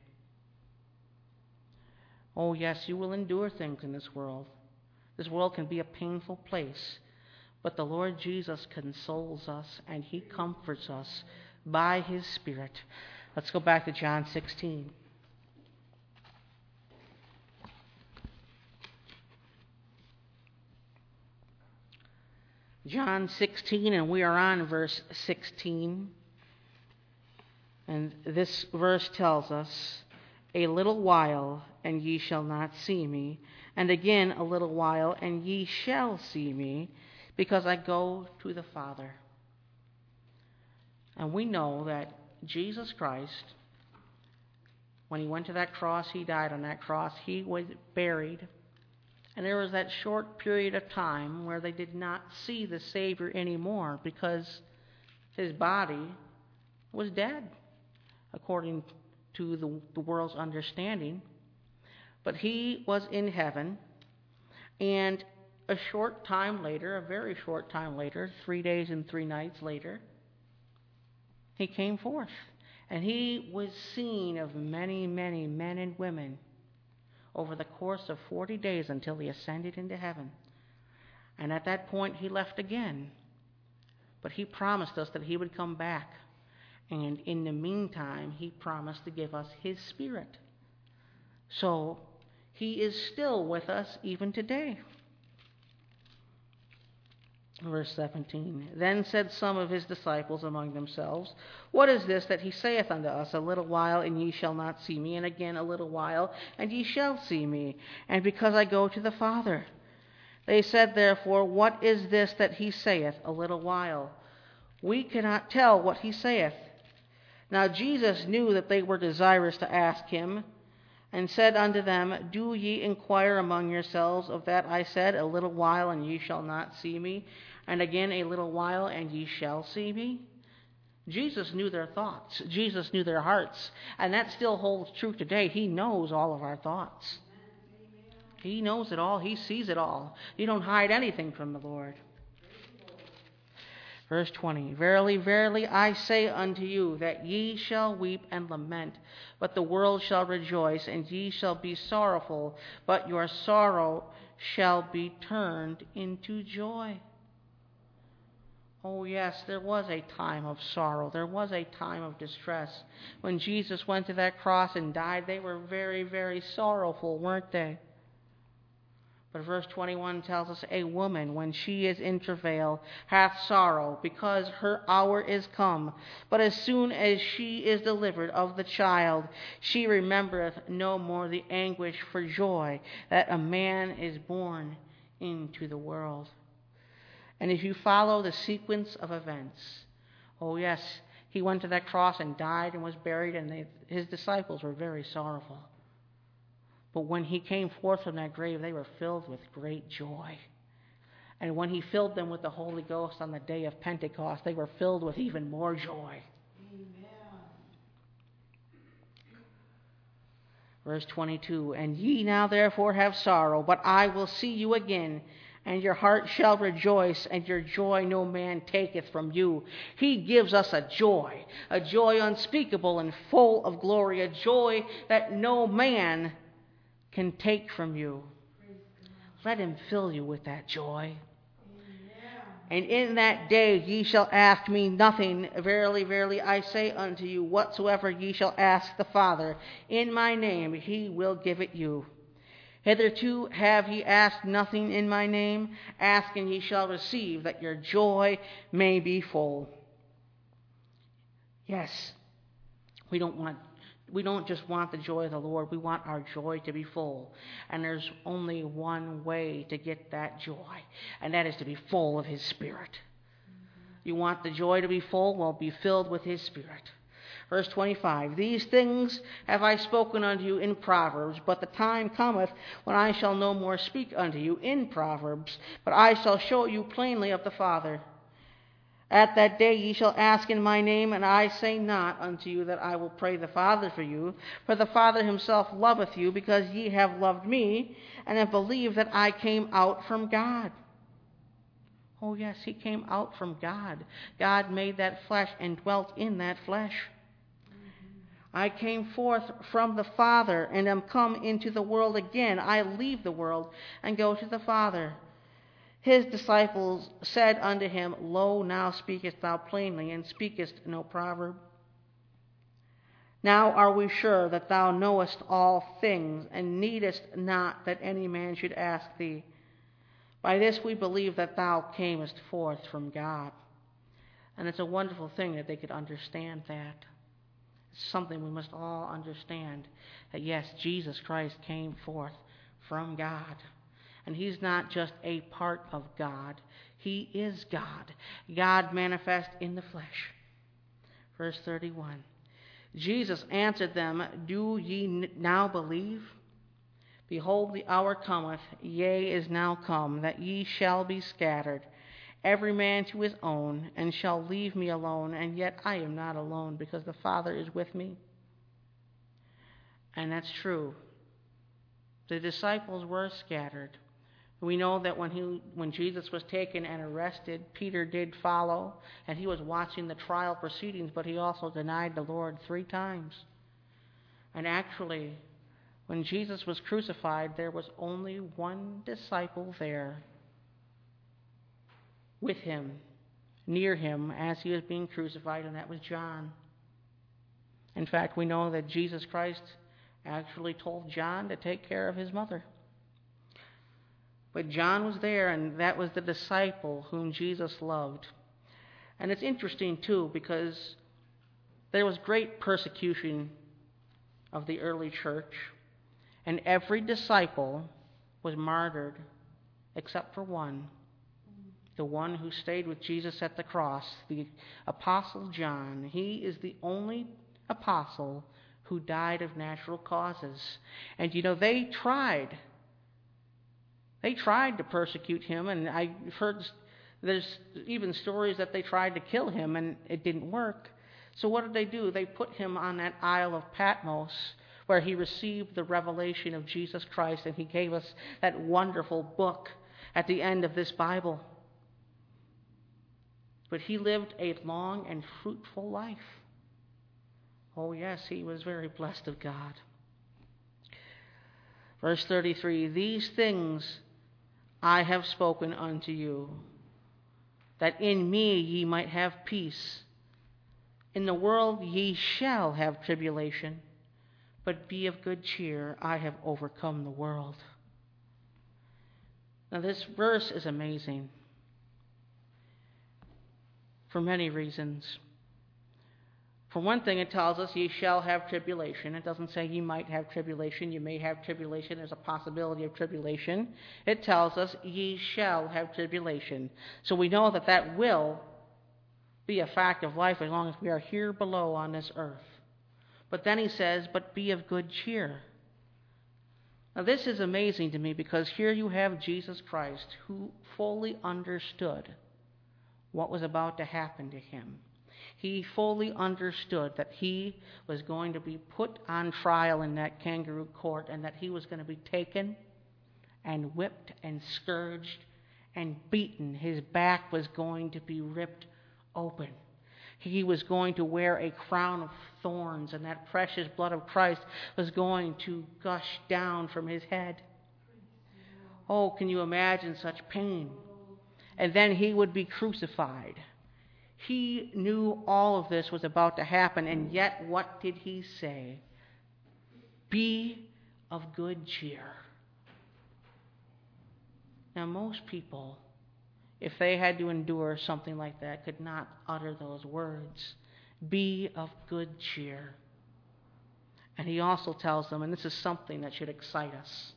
Oh yes, you will endure things in this world. This world can be a painful place. But the Lord Jesus consoles us and he comforts us by his Spirit. Let's go back to John 16. John 16, and we are on verse 16. And this verse tells us, "A little while, and ye shall not see me. And again a little while, and ye shall see me, because I go to the Father." And we know that Jesus Christ, when he went to that cross, he died on that cross, he was buried. And there was that short period of time where they did not see the Savior anymore because his body was dead, according to the world's understanding. But he was in heaven, and a short time later, a very short time later, 3 days and 3 nights later, he came forth. And he was seen of many, many men and women over the course of 40 days until he ascended into heaven. And at that point, he left again. But he promised us that he would come back. And in the meantime, he promised to give us his Spirit. So he is still with us even today. Verse 17, "Then said some of his disciples among themselves, What is this that he saith unto us, A little while, and ye shall not see me, and again a little while, and ye shall see me, and because I go to the Father? They said therefore, What is this that he saith, A little while? We cannot tell what he saith. Now Jesus knew that they were desirous to ask him, and said unto them, Do ye inquire among yourselves of that I said, A little while, and ye shall not see me, and again a little while, and ye shall see me? Jesus knew their thoughts. Jesus knew their hearts. And that still holds true today. He knows all of our thoughts. He knows it all. He sees it all. You don't hide anything from the Lord. Verse 20, Verily, verily, I say unto you, that ye shall weep and lament, but the world shall rejoice, and ye shall be sorrowful, but your sorrow shall be turned into joy. Oh yes, there was a time of sorrow. There was a time of distress. When Jesus went to that cross and died, they were very, very sorrowful, weren't they? But verse 21 tells us, A woman, when she is in travail, hath sorrow, because her hour is come. But as soon as she is delivered of the child, she remembereth no more the anguish for joy that a man is born into the world. And if you follow the sequence of events, oh yes, he went to that cross and died and was buried, and his disciples were very sorrowful. But when he came forth from that grave, they were filled with great joy. And when he filled them with the Holy Ghost on the day of Pentecost, they were filled with even more joy. Amen. Verse 22, And ye now therefore have sorrow, but I will see you again, and your heart shall rejoice, and your joy no man taketh from you. He gives us a joy unspeakable and full of glory, a joy that no man can take from you. Let him fill you with that joy. Amen. And in that day ye shall ask me nothing. Verily, verily, I say unto you, whatsoever ye shall ask the Father in my name, he will give it you. Hitherto have ye asked nothing in my name. Ask, and ye shall receive, that your joy may be full. Yes, we don't just want the joy of the Lord. We want our joy to be full. And there's only one way to get that joy, and that is to be full of his Spirit. You want the joy to be full? Well, be filled with his Spirit. Verse 25, These things have I spoken unto you in Proverbs, but the time cometh when I shall no more speak unto you in Proverbs, but I shall show you plainly of the Father. At that day ye shall ask in my name, and I say not unto you that I will pray the Father for you, for the Father himself loveth you, because ye have loved me, and have believed that I came out from God. Oh yes, he came out from God. God made that flesh and dwelt in that flesh. I came forth from the Father, and am come into the world again. I leave the world, and go to the Father. His disciples said unto him, Lo, now speakest thou plainly, and speakest no proverb. Now are we sure that thou knowest all things, and needest not that any man should ask thee. By this we believe that thou camest forth from God. And it's a wonderful thing that they could understand that. It's something we must all understand, that yes, Jesus Christ came forth from God. And he's not just a part of God. He is God. God manifest in the flesh. Verse 31. Jesus answered them, Do ye now believe? Behold, the hour cometh, yea, is now come, that ye shall be scattered, every man to his own, and shall leave me alone, and yet I am not alone, because the Father is with me. And that's true. The disciples were scattered. We know that when Jesus was taken and arrested, Peter did follow, and he was watching the trial proceedings, but he also denied the Lord 3 times. And actually, when Jesus was crucified, there was only one disciple there with him, near him, as he was being crucified, and that was John. In fact, we know that Jesus Christ actually told John to take care of his mother. But John was there, and that was the disciple whom Jesus loved. And it's interesting, too, because there was great persecution of the early church, and every disciple was martyred except for one, the one who stayed with Jesus at the cross, the Apostle John. He is the only apostle who died of natural causes. And they tried to persecute him, and I've heard there's even stories that they tried to kill him and it didn't work. So what did they do? They put him on that Isle of Patmos, where he received the revelation of Jesus Christ, and he gave us that wonderful book at the end of this Bible. But he lived a long and fruitful life. Oh yes, he was very blessed of God. Verse 33, These things I have spoken unto you, that in me ye might have peace. In the world ye shall have tribulation, but be of good cheer, I have overcome the world. Now this verse is amazing for many reasons. For one thing, it tells us ye shall have tribulation. It doesn't say ye might have tribulation, you may have tribulation, there's a possibility of tribulation. It tells us ye shall have tribulation. So we know that that will be a fact of life as long as we are here below on this earth. But then he says, but be of good cheer. Now this is amazing to me, because here you have Jesus Christ, who fully understood what was about to happen to him. He fully understood that he was going to be put on trial in that kangaroo court, and that he was going to be taken and whipped and scourged and beaten. His back was going to be ripped open. He was going to wear a crown of thorns, and that precious blood of Christ was going to gush down from his head. Oh, can you imagine such pain? And then he would be crucified. He knew all of this was about to happen, and yet what did he say? Be of good cheer. Now, most people, if they had to endure something like that, could not utter those words. Be of good cheer. And he also tells them, and this is something that should excite us,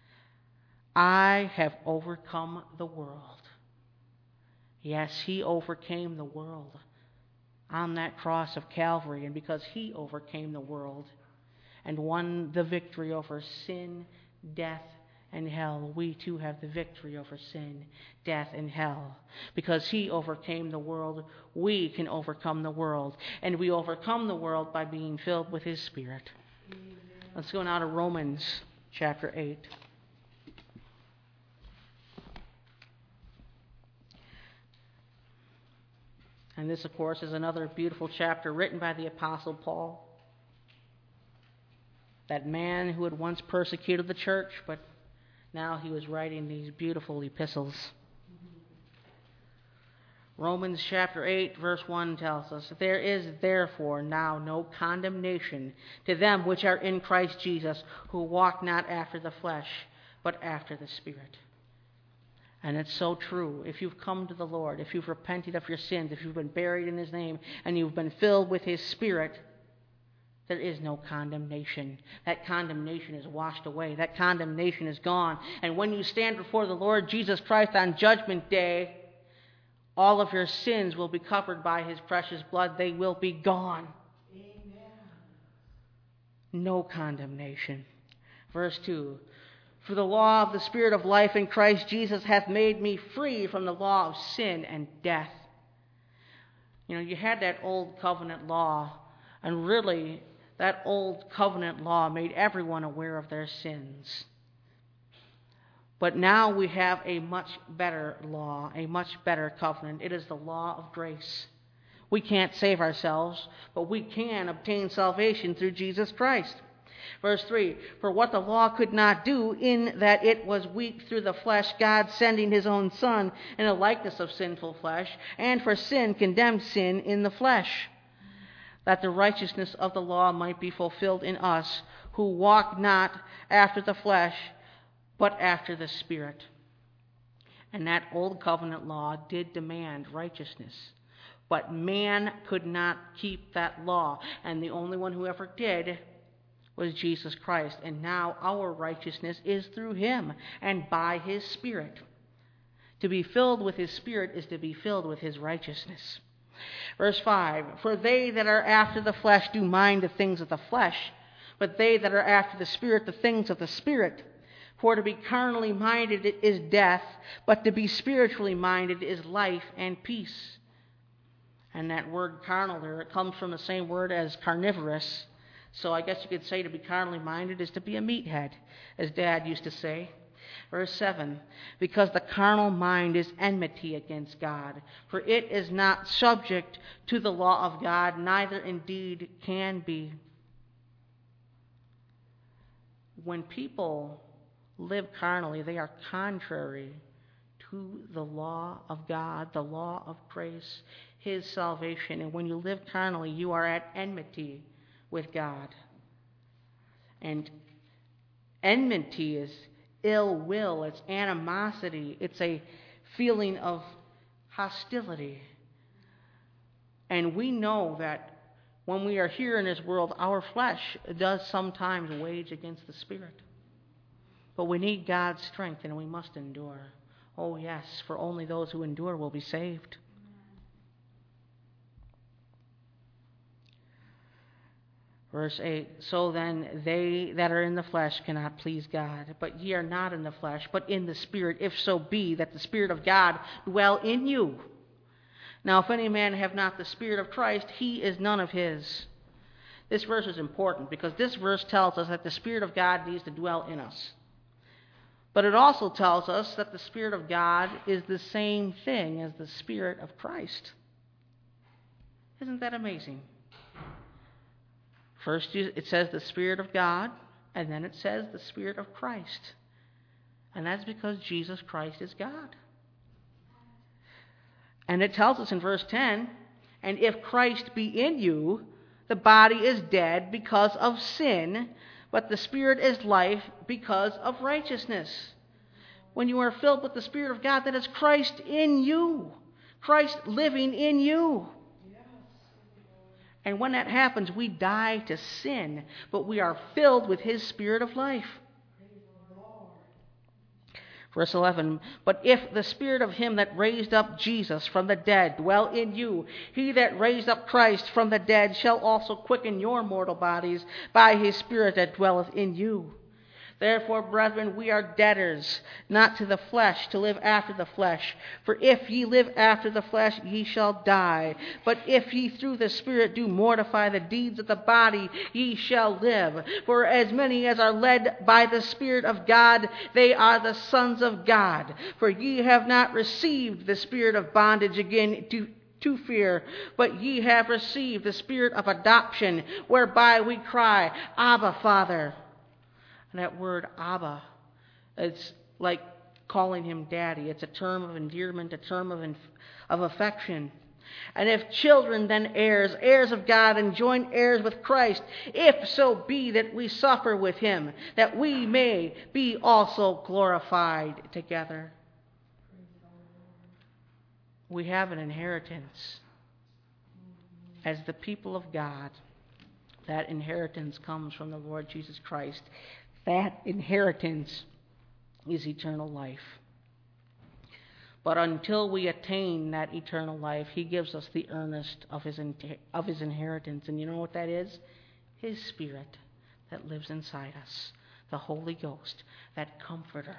I have overcome the world. Yes, he overcame the world on that cross of Calvary, and because he overcame the world and won the victory over sin, death, and hell, we too have the victory over sin, death, and hell. Because he overcame the world, we can overcome the world. And we overcome the world by being filled with his Spirit. Amen. Let's go now to Romans chapter 8. And this, of course, is another beautiful chapter written by the Apostle Paul. That man who had once persecuted the church, but now he was writing these beautiful epistles. Romans chapter 8, verse 1 tells us, There is therefore now no condemnation to them which are in Christ Jesus, who walk not after the flesh, but after the Spirit. And it's so true. If you've come to the Lord, if you've repented of your sins, if you've been buried in His name, and you've been filled with His Spirit, there is no condemnation. That condemnation is washed away. That condemnation is gone. And when you stand before the Lord Jesus Christ on Judgment Day, all of your sins will be covered by His precious blood. They will be gone. Amen. No condemnation. Verse 2. For the law of the Spirit of life in Christ Jesus hath made me free from the law of sin and death. You know, you had that old covenant law, and really, that old covenant law made everyone aware of their sins. But now we have a much better law, a much better covenant. It is the law of grace. We can't save ourselves, but we can obtain salvation through Jesus Christ. Verse 3, for what the law could not do, in that it was weak through the flesh, God sending His own Son in the likeness of sinful flesh, and for sin condemned sin in the flesh, that the righteousness of the law might be fulfilled in us, who walk not after the flesh, but after the Spirit. And that old covenant law did demand righteousness. But man could not keep that law, and the only one who ever did was Jesus Christ. And now our righteousness is through Him and by His Spirit. To be filled with His Spirit is to be filled with His righteousness. Verse 5, for they that are after the flesh do mind the things of the flesh, but they that are after the Spirit the things of the Spirit. For to be carnally minded is death, but to be spiritually minded is life and peace. And that word carnal there, it comes from the same word as carnivorous. So I guess you could say to be carnally minded is to be a meathead, as Dad used to say. Verse 7, because the carnal mind is enmity against God, for it is not subject to the law of God, neither indeed can be. When people live carnally, they are contrary to the law of God, the law of grace, His salvation. And when you live carnally, you are at enmity with God. And enmity is ill will, it's animosity, it's a feeling of hostility. And we know that when we are here in this world, our flesh does sometimes wage against the Spirit. But we need God's strength, and we must endure. Oh yes, for only those who endure will be saved. Verse 8, so then they that are in the flesh cannot please God. But ye are not in the flesh, but in the Spirit, if so be that the Spirit of God dwell in you. Now if any man have not the Spirit of Christ, he is none of His. This verse is important because this verse tells us that the Spirit of God needs to dwell in us. But it also tells us that the Spirit of God is the same thing as the Spirit of Christ. Isn't that amazing? First, it says the Spirit of God, and then it says the Spirit of Christ. And that's because Jesus Christ is God. And it tells us in verse 10, and if Christ be in you, the body is dead because of sin, but the Spirit is life because of righteousness. When you are filled with the Spirit of God, that is Christ in you, Christ living in you. And when that happens, we die to sin, but we are filled with His Spirit of life. Verse 11, but if the Spirit of Him that raised up Jesus from the dead dwell in you, He that raised up Christ from the dead shall also quicken your mortal bodies by His Spirit that dwelleth in you. Therefore, brethren, we are debtors, not to the flesh, to live after the flesh. For if ye live after the flesh, ye shall die. But if ye through the Spirit do mortify the deeds of the body, ye shall live. For as many as are led by the Spirit of God, they are the sons of God. For ye have not received the spirit of bondage again to fear, but ye have received the Spirit of adoption, whereby we cry, Abba, Father. And that word Abba, it's like calling Him Daddy. It's a term of endearment, a term of affection. And if children, then heirs, heirs of God, and joint heirs with Christ, if so be that we suffer with Him, that we may be also glorified together. we have an inheritance. As the people of God, that inheritance comes from the Lord Jesus Christ. That inheritance is eternal life. But until we attain that eternal life, He gives us the earnest of His inheritance. And you know what that is? His Spirit that lives inside us. The Holy Ghost, that Comforter.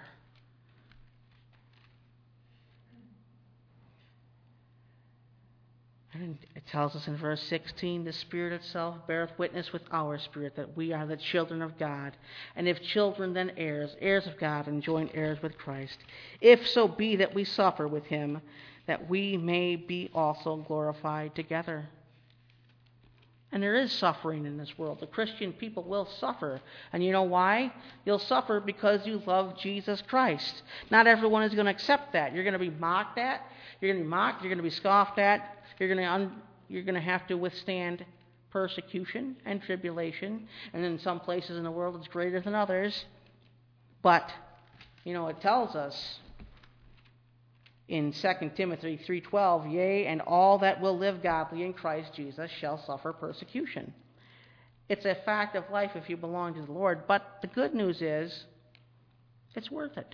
And it tells us in verse 16, the Spirit itself beareth witness with our spirit that we are the children of God. And if children, then heirs, heirs of God, and joint heirs with Christ. If so be that we suffer with Him, that we may be also glorified together. And there is suffering in this world. The Christian people will suffer. And you know why? You'll suffer because you love Jesus Christ. Not everyone is going to accept that. You're going to be mocked at. You're going to be mocked. You're going to be scoffed at. You're going to have to withstand persecution and tribulation. And in some places in the world it's greater than others. But, it tells us in 2 Timothy 3:12, yea, and all that will live godly in Christ Jesus shall suffer persecution. It's a fact of life if you belong to the Lord. But the good news is, it's worth it.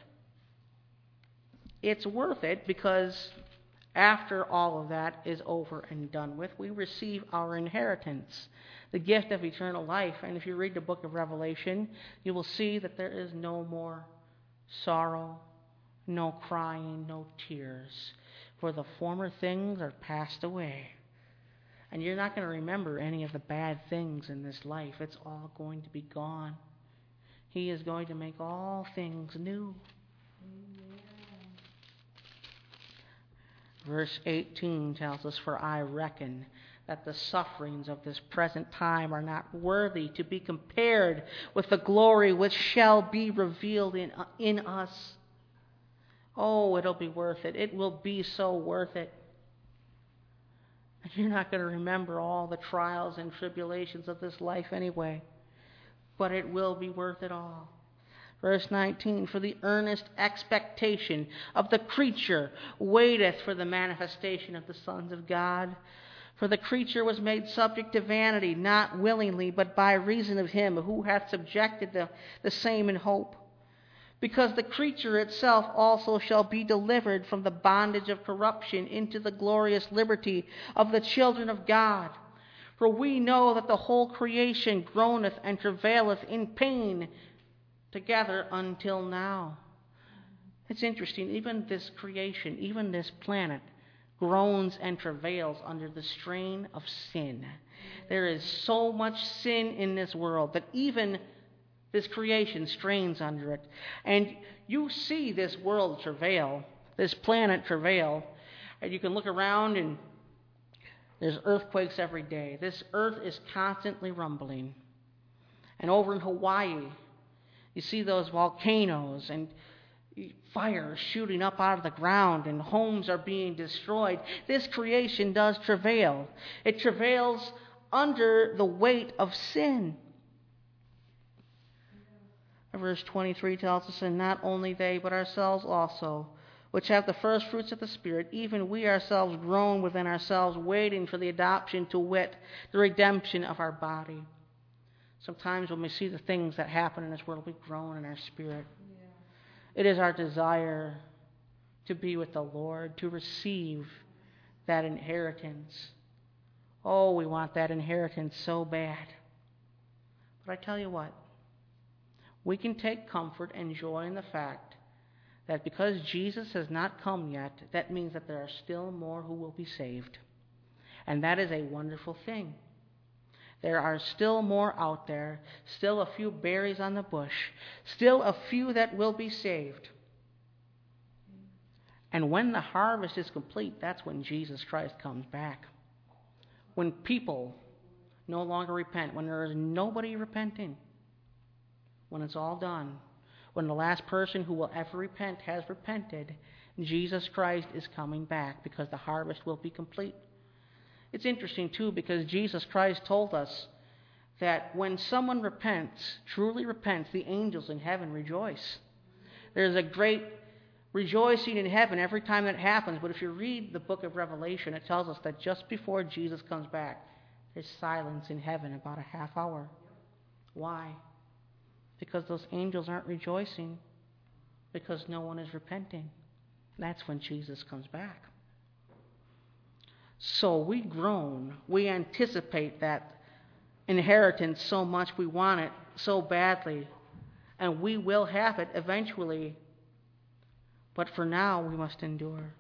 It's worth it because after all of that is over and done with, we receive our inheritance, the gift of eternal life. And if you read the book of Revelation, you will see that there is no more sorrow, no crying, no tears, for the former things are passed away. And you're not going to remember any of the bad things in this life. It's all going to be gone. He is going to make all things new. Verse 18 tells us, for I reckon that the sufferings of this present time are not worthy to be compared with the glory which shall be revealed in us. Oh, it'll be worth it. It will be so worth it. You're not going to remember all the trials and tribulations of this life anyway, but it will be worth it all. Verse 19, for the earnest expectation of the creature waiteth for the manifestation of the sons of God. For the creature was made subject to vanity, not willingly, but by reason of Him who hath subjected the same in hope. Because the creature itself also shall be delivered from the bondage of corruption into the glorious liberty of the children of God. For we know that the whole creation groaneth and travaileth in pain together until now. It's interesting, even this creation, even this planet, groans and travails under the strain of sin. There is so much sin in this world that even this creation strains under it. And you see this world travail, this planet travail, and you can look around and there's earthquakes every day. This earth is constantly rumbling. And over in Hawaii, you see those volcanoes and fire shooting up out of the ground and homes are being destroyed. This creation does travail. It travails under the weight of sin. Verse 23 tells us, and not only they, but ourselves also, which have the first fruits of the Spirit, even we ourselves groan within ourselves, waiting for the adoption, to wit, the redemption of our body. Sometimes when we see the things that happen in this world, we groan in our spirit. Yeah. It is our desire to be with the Lord, to receive that inheritance. Oh, we want that inheritance so bad. But I tell you what, we can take comfort and joy in the fact that because Jesus has not come yet, that means that there are still more who will be saved. And that is a wonderful thing. There are still more out there, still a few berries on the bush, still a few that will be saved. And when the harvest is complete, that's when Jesus Christ comes back. When people no longer repent, when there is nobody repenting, when it's all done, when the last person who will ever repent has repented, Jesus Christ is coming back because the harvest will be complete. It's interesting, too, because Jesus Christ told us that when someone repents, truly repents, the angels in heaven rejoice. There's a great rejoicing in heaven every time that happens. But if you read the book of Revelation, it tells us that just before Jesus comes back, there's silence in heaven about a half hour. Why? Because those angels aren't rejoicing, because no one is repenting. That's when Jesus comes back. So we groan. We anticipate that inheritance so much. We want it so badly. And we will have it eventually. But for now, we must endure.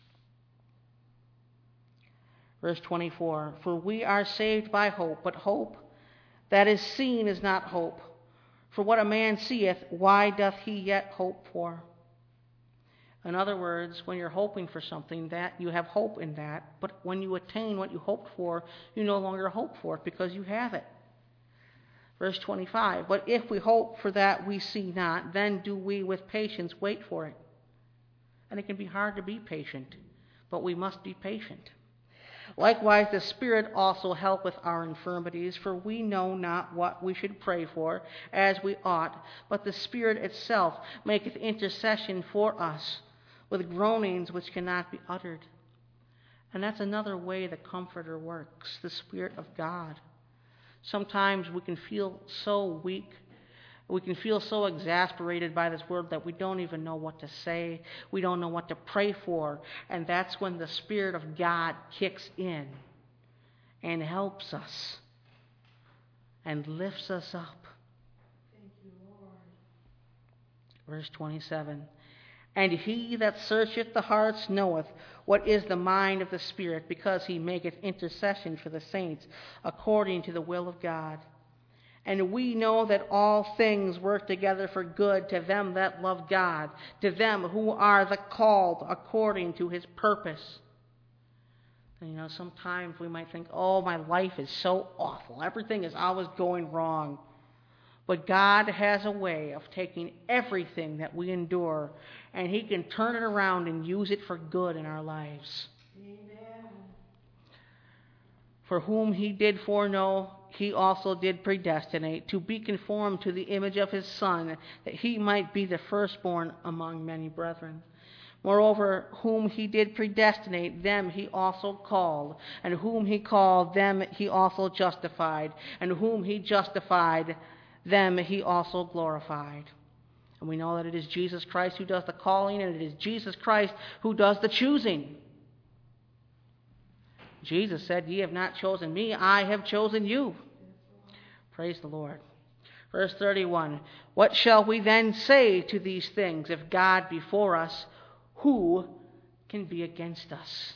Verse 24, for we are saved by hope, but hope that is seen is not hope. For what a man seeth, why doth he yet hope for? In other words, when you're hoping for something, that you have hope in that, but when you attain what you hoped for, you no longer hope for it because you have it. Verse 25, but if we hope for that we see not, then do we with patience wait for it. And it can be hard to be patient, but we must be patient. Likewise, the Spirit also helpeth our infirmities, for we know not what we should pray for as we ought, but the Spirit itself maketh intercession for us with groanings which cannot be uttered. And that's another way the Comforter works, the Spirit of God. Sometimes we can feel so weak, we can feel so exasperated by this world that we don't even know what to say. We don't know what to pray for. And that's when the Spirit of God kicks in and helps us and lifts us up. Thank you, Lord. Verse 27, and he that searcheth the hearts knoweth what is the mind of the Spirit, because he maketh intercession for the saints according to the will of God. And we know that all things work together for good to them that love God, to them who are the called according to his purpose. And sometimes we might think, oh, my life is so awful. Everything is always going wrong. But God has a way of taking everything that we endure, and he can turn it around and use it for good in our lives. Amen. For whom he did foreknow, he also did predestinate to be conformed to the image of his Son, that he might be the firstborn among many brethren. Moreover, whom he did predestinate, them he also called. And whom he called, them he also justified. And whom he justified, them he also glorified. And we know that it is Jesus Christ who does the calling, and it is Jesus Christ who does the choosing. Jesus said, ye have not chosen me, I have chosen you. Praise the Lord. Verse 31, what shall we then say to these things? If God be for us, who can be against us?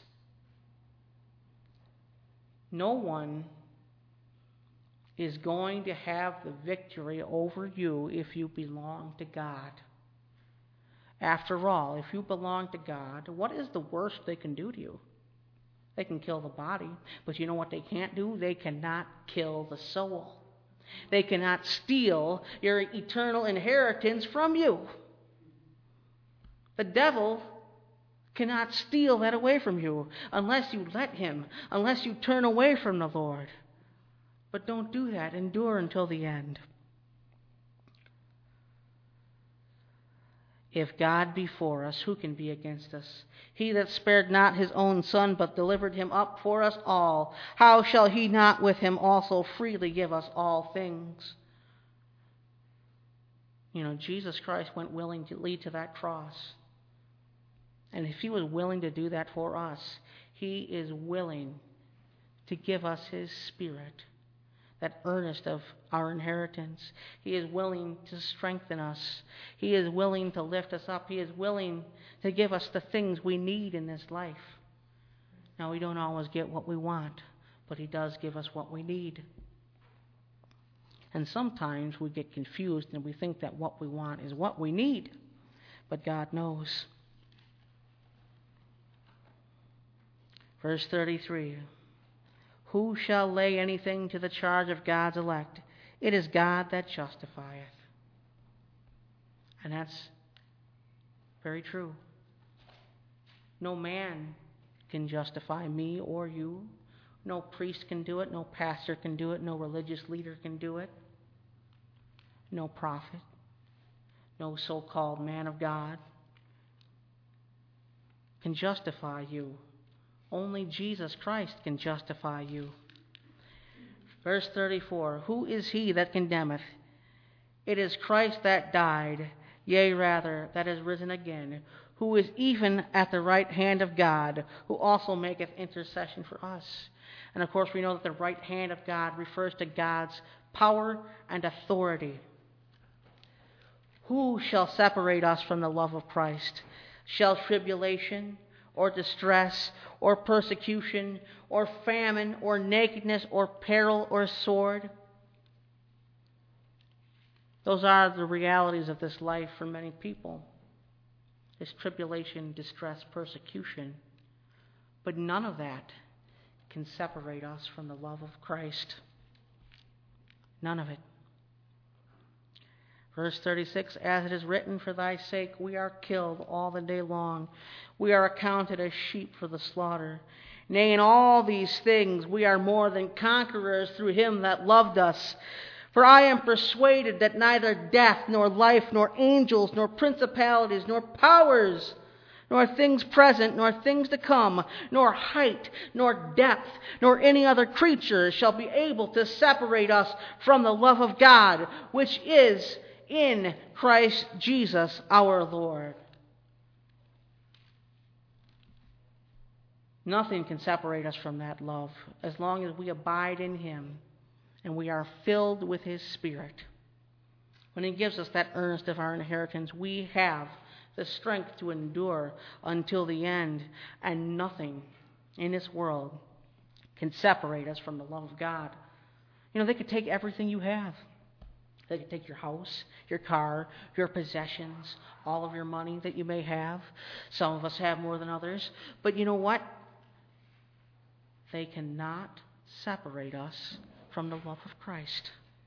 No one is going to have the victory over you if you belong to God. After all, if you belong to God, what is the worst they can do to you? They can kill the body, but you know what they can't do? They cannot kill the soul. They cannot steal your eternal inheritance from you. The devil cannot steal that away from you unless you let him, unless you turn away from the Lord. But don't do that. Endure until the end. If God be for us, who can be against us? He that spared not his own Son, but delivered him up for us all, how shall he not with him also freely give us all things? Jesus Christ went willingly to that cross. And if he was willing to do that for us, he is willing to give us his Spirit, that earnest of our inheritance. He is willing to strengthen us. He is willing to lift us up. He is willing to give us the things we need in this life. Now, we don't always get what we want, but he does give us what we need. And sometimes we get confused and we think that what we want is what we need, but God knows. Verse 33. Who shall lay anything to the charge of God's elect? It is God that justifieth. And that's very true. No man can justify me or you. No priest can do it. No pastor can do it. No religious leader can do it. No prophet. No so-called man of God. can justify you. Only Jesus Christ can justify you. Verse 34, who is he that condemneth? It is Christ that died, yea rather, that is risen again, who is even at the right hand of God, who also maketh intercession for us. And of course we know that the right hand of God refers to God's power and authority. Who shall separate us from the love of Christ? Shall tribulation, or distress, or persecution, or famine, or nakedness, or peril, or sword? Those are the realities of this life for many people. It's tribulation, distress, persecution. But none of that can separate us from the love of Christ. None of it. Verse 36, as it is written, for thy sake we are killed all the day long. We are accounted as sheep for the slaughter. Nay, in all these things we are more than conquerors through him that loved us. For I am persuaded that neither death, nor life, nor angels, nor principalities, nor powers, nor things present, nor things to come, nor height, nor depth, nor any other creature shall be able to separate us from the love of God, which is in Christ Jesus our Lord. Nothing can separate us from that love as long as we abide in him and we are filled with his Spirit. When he gives us that earnest of our inheritance, we have the strength to endure until the end, and nothing in this world can separate us from the love of God. You know, they could take everything you have. They could take your house, your car, your possessions, all of your money that you may have. Some of us have more than others. But you know what? They cannot separate us from the love of Christ.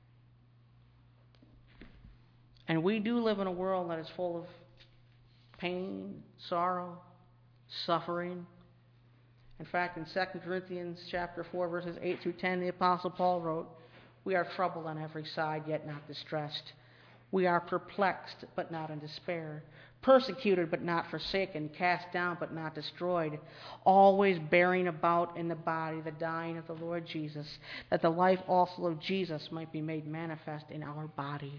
And we do live in a world that is full of pain, sorrow, suffering. In fact, in 2 Corinthians chapter 4, verses 8 through 10, the Apostle Paul wrote, we are troubled on every side, yet not distressed. We are perplexed, but not in despair. Persecuted, but not forsaken. Cast down, but not destroyed. Always bearing about in the body the dying of the Lord Jesus, that the life also of Jesus might be made manifest in our body.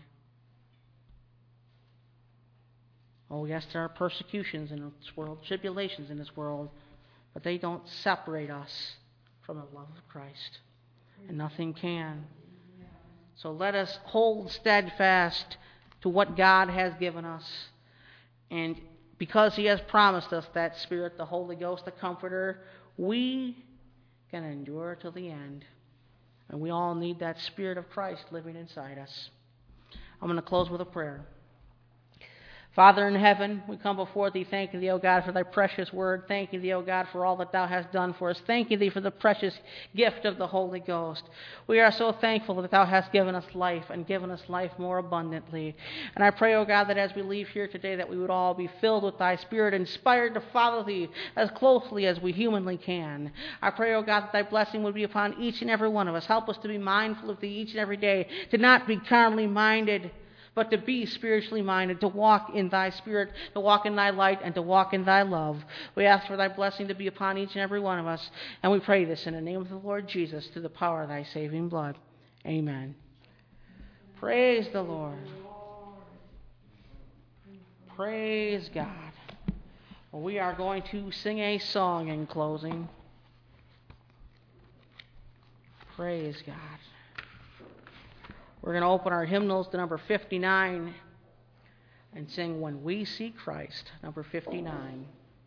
Oh, yes, there are persecutions in this world, tribulations in this world, but they don't separate us from the love of Christ. And nothing can. So let us hold steadfast to what God has given us. And because he has promised us that Spirit, the Holy Ghost, the Comforter, we can endure till the end. And we all need that Spirit of Christ living inside us. I'm going to close with a prayer. Father in heaven, we come before thee, thanking thee, O God, for thy precious word. Thanking thee, O God, for all that thou hast done for us. Thanking thee for the precious gift of the Holy Ghost. We are so thankful that thou hast given us life and given us life more abundantly. And I pray, O God, that as we leave here today, that we would all be filled with thy Spirit, inspired to follow thee as closely as we humanly can. I pray, O God, that thy blessing would be upon each and every one of us. Help us to be mindful of thee each and every day, to not be carnally minded, but to be spiritually minded, to walk in thy Spirit, to walk in thy light, and to walk in thy love. We ask for thy blessing to be upon each and every one of us, and we pray this in the name of the Lord Jesus, through the power of thy saving blood. Amen. Praise the Lord. Praise God. Well, we are going to sing a song in closing. Praise God. We're going to open our hymnals to number 59 and sing When We See Christ, number 59.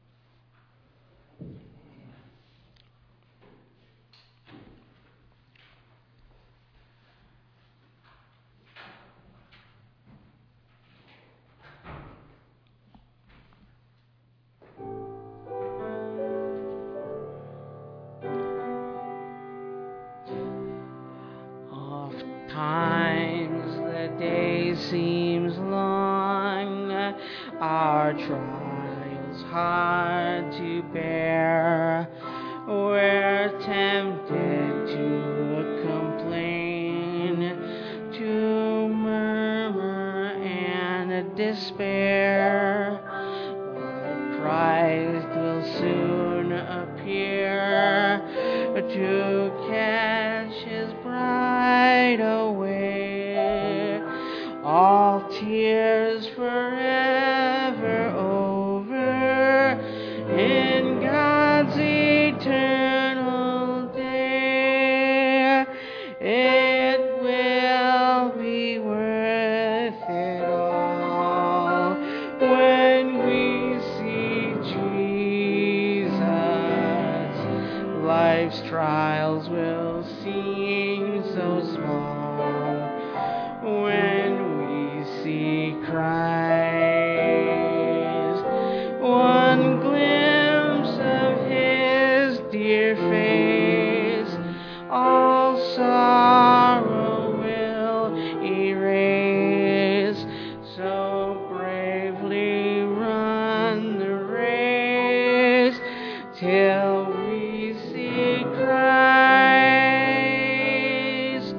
Times the day seems long, our trials hard to bear. We're tempted to complain, to murmur and despair. But Christ will soon appear to catch his bride away. All tears forever over in God's eternal day. It will be worth it all when we see Jesus. Life's trials will seem so small when we see Christ. One glimpse of his dear face, all sorrow will erase. So bravely run the race till we see Christ.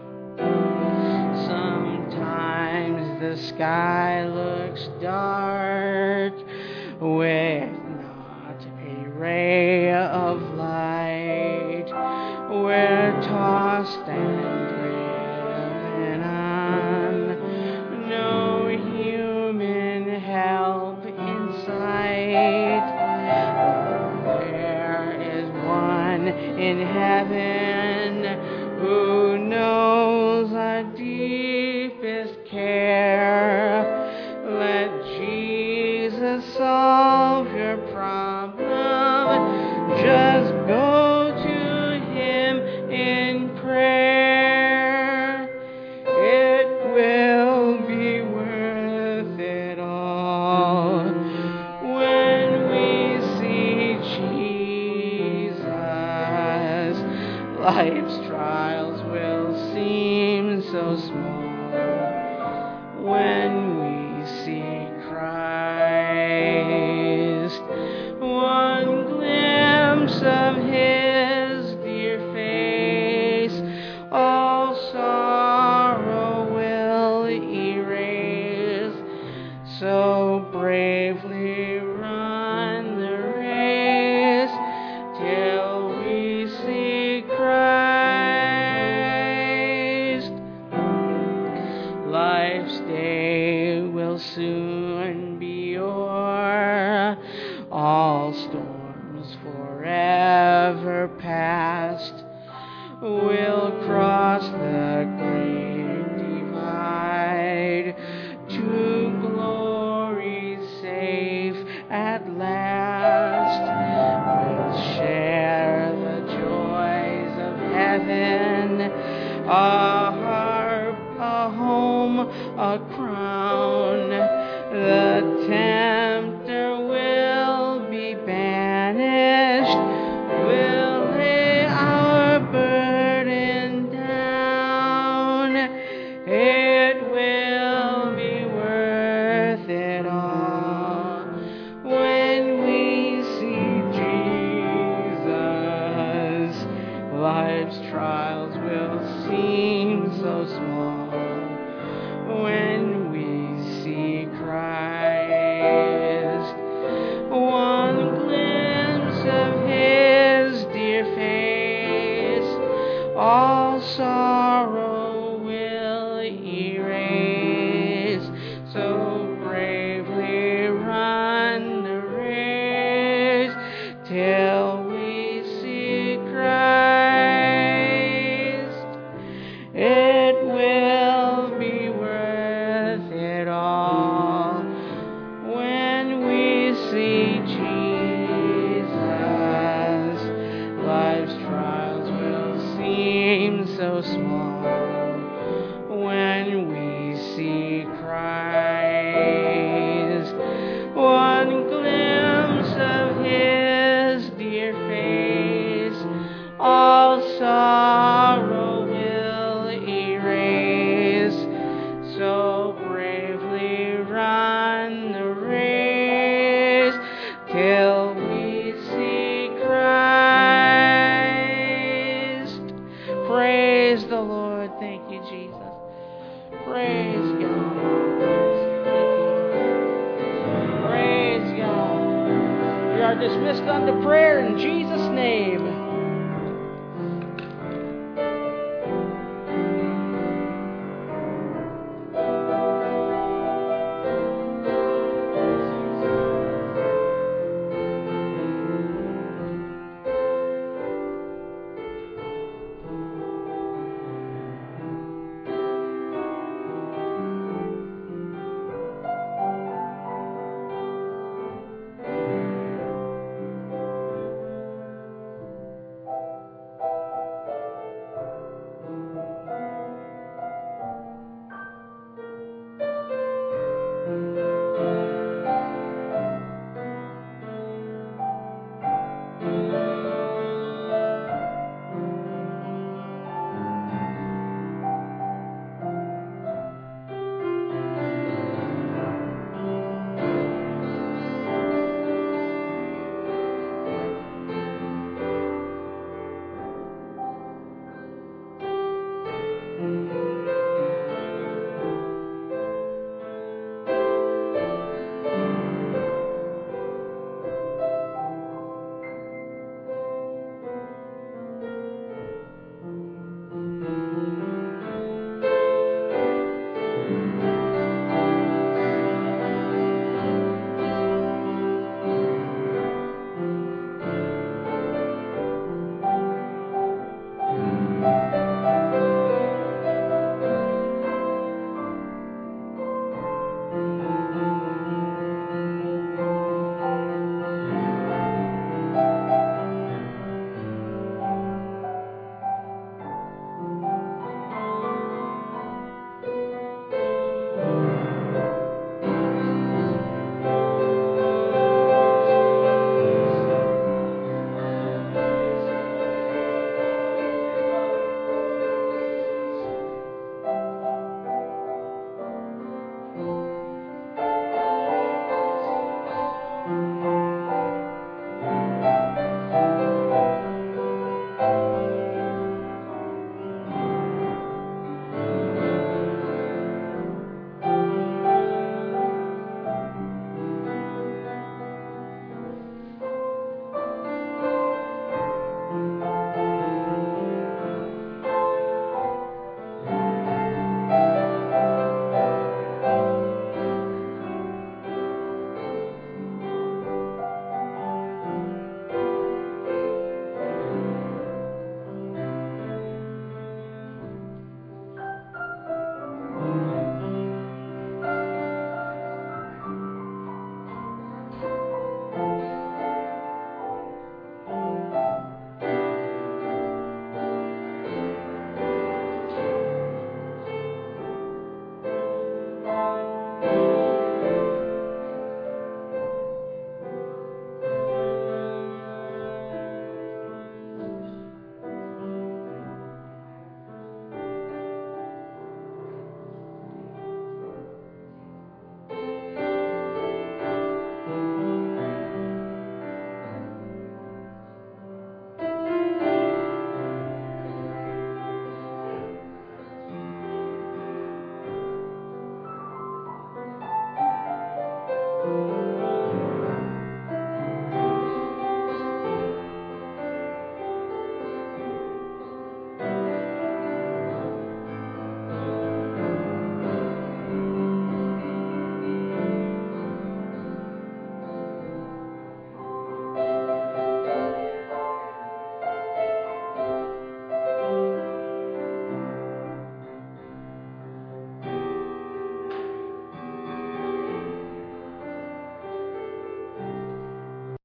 Sometimes the sky looks dark with not a ray of light. We're tossed and driven on, no human help in sight. There is one in heaven who knows our deepest care. Let Jesus solve your problem. Just go to him in prayer. It will be worth it all when we see Jesus. Life's trials will seem so small when we see Christ. One glimpse of his dear face, all sorrow will erase. So bravely run the race till we see Christ. Life's day will soon be o'er, all storms forever past. We'll cross the great divide to glory safe at last. We'll share the joys of heaven, a harp, a home, a crown. The tempter will be banished. We'll lay our burden down. It will be worth it all when we see Jesus. Life's trials will seem so small when we see Christ. One glimpse of his dear face, all sorrow will erase. So bravely run the race till we see Christ. It will be worth it all when we see Jesus. Life's trials will seem so small when we see Christ. One glimpse of his dear face, all sorrow will erase. So bravely run the race till we see Christ. Praise the Lord. Thank you, Jesus. Praise God. Praise God. We are dismissed unto prayer in Jesus' name.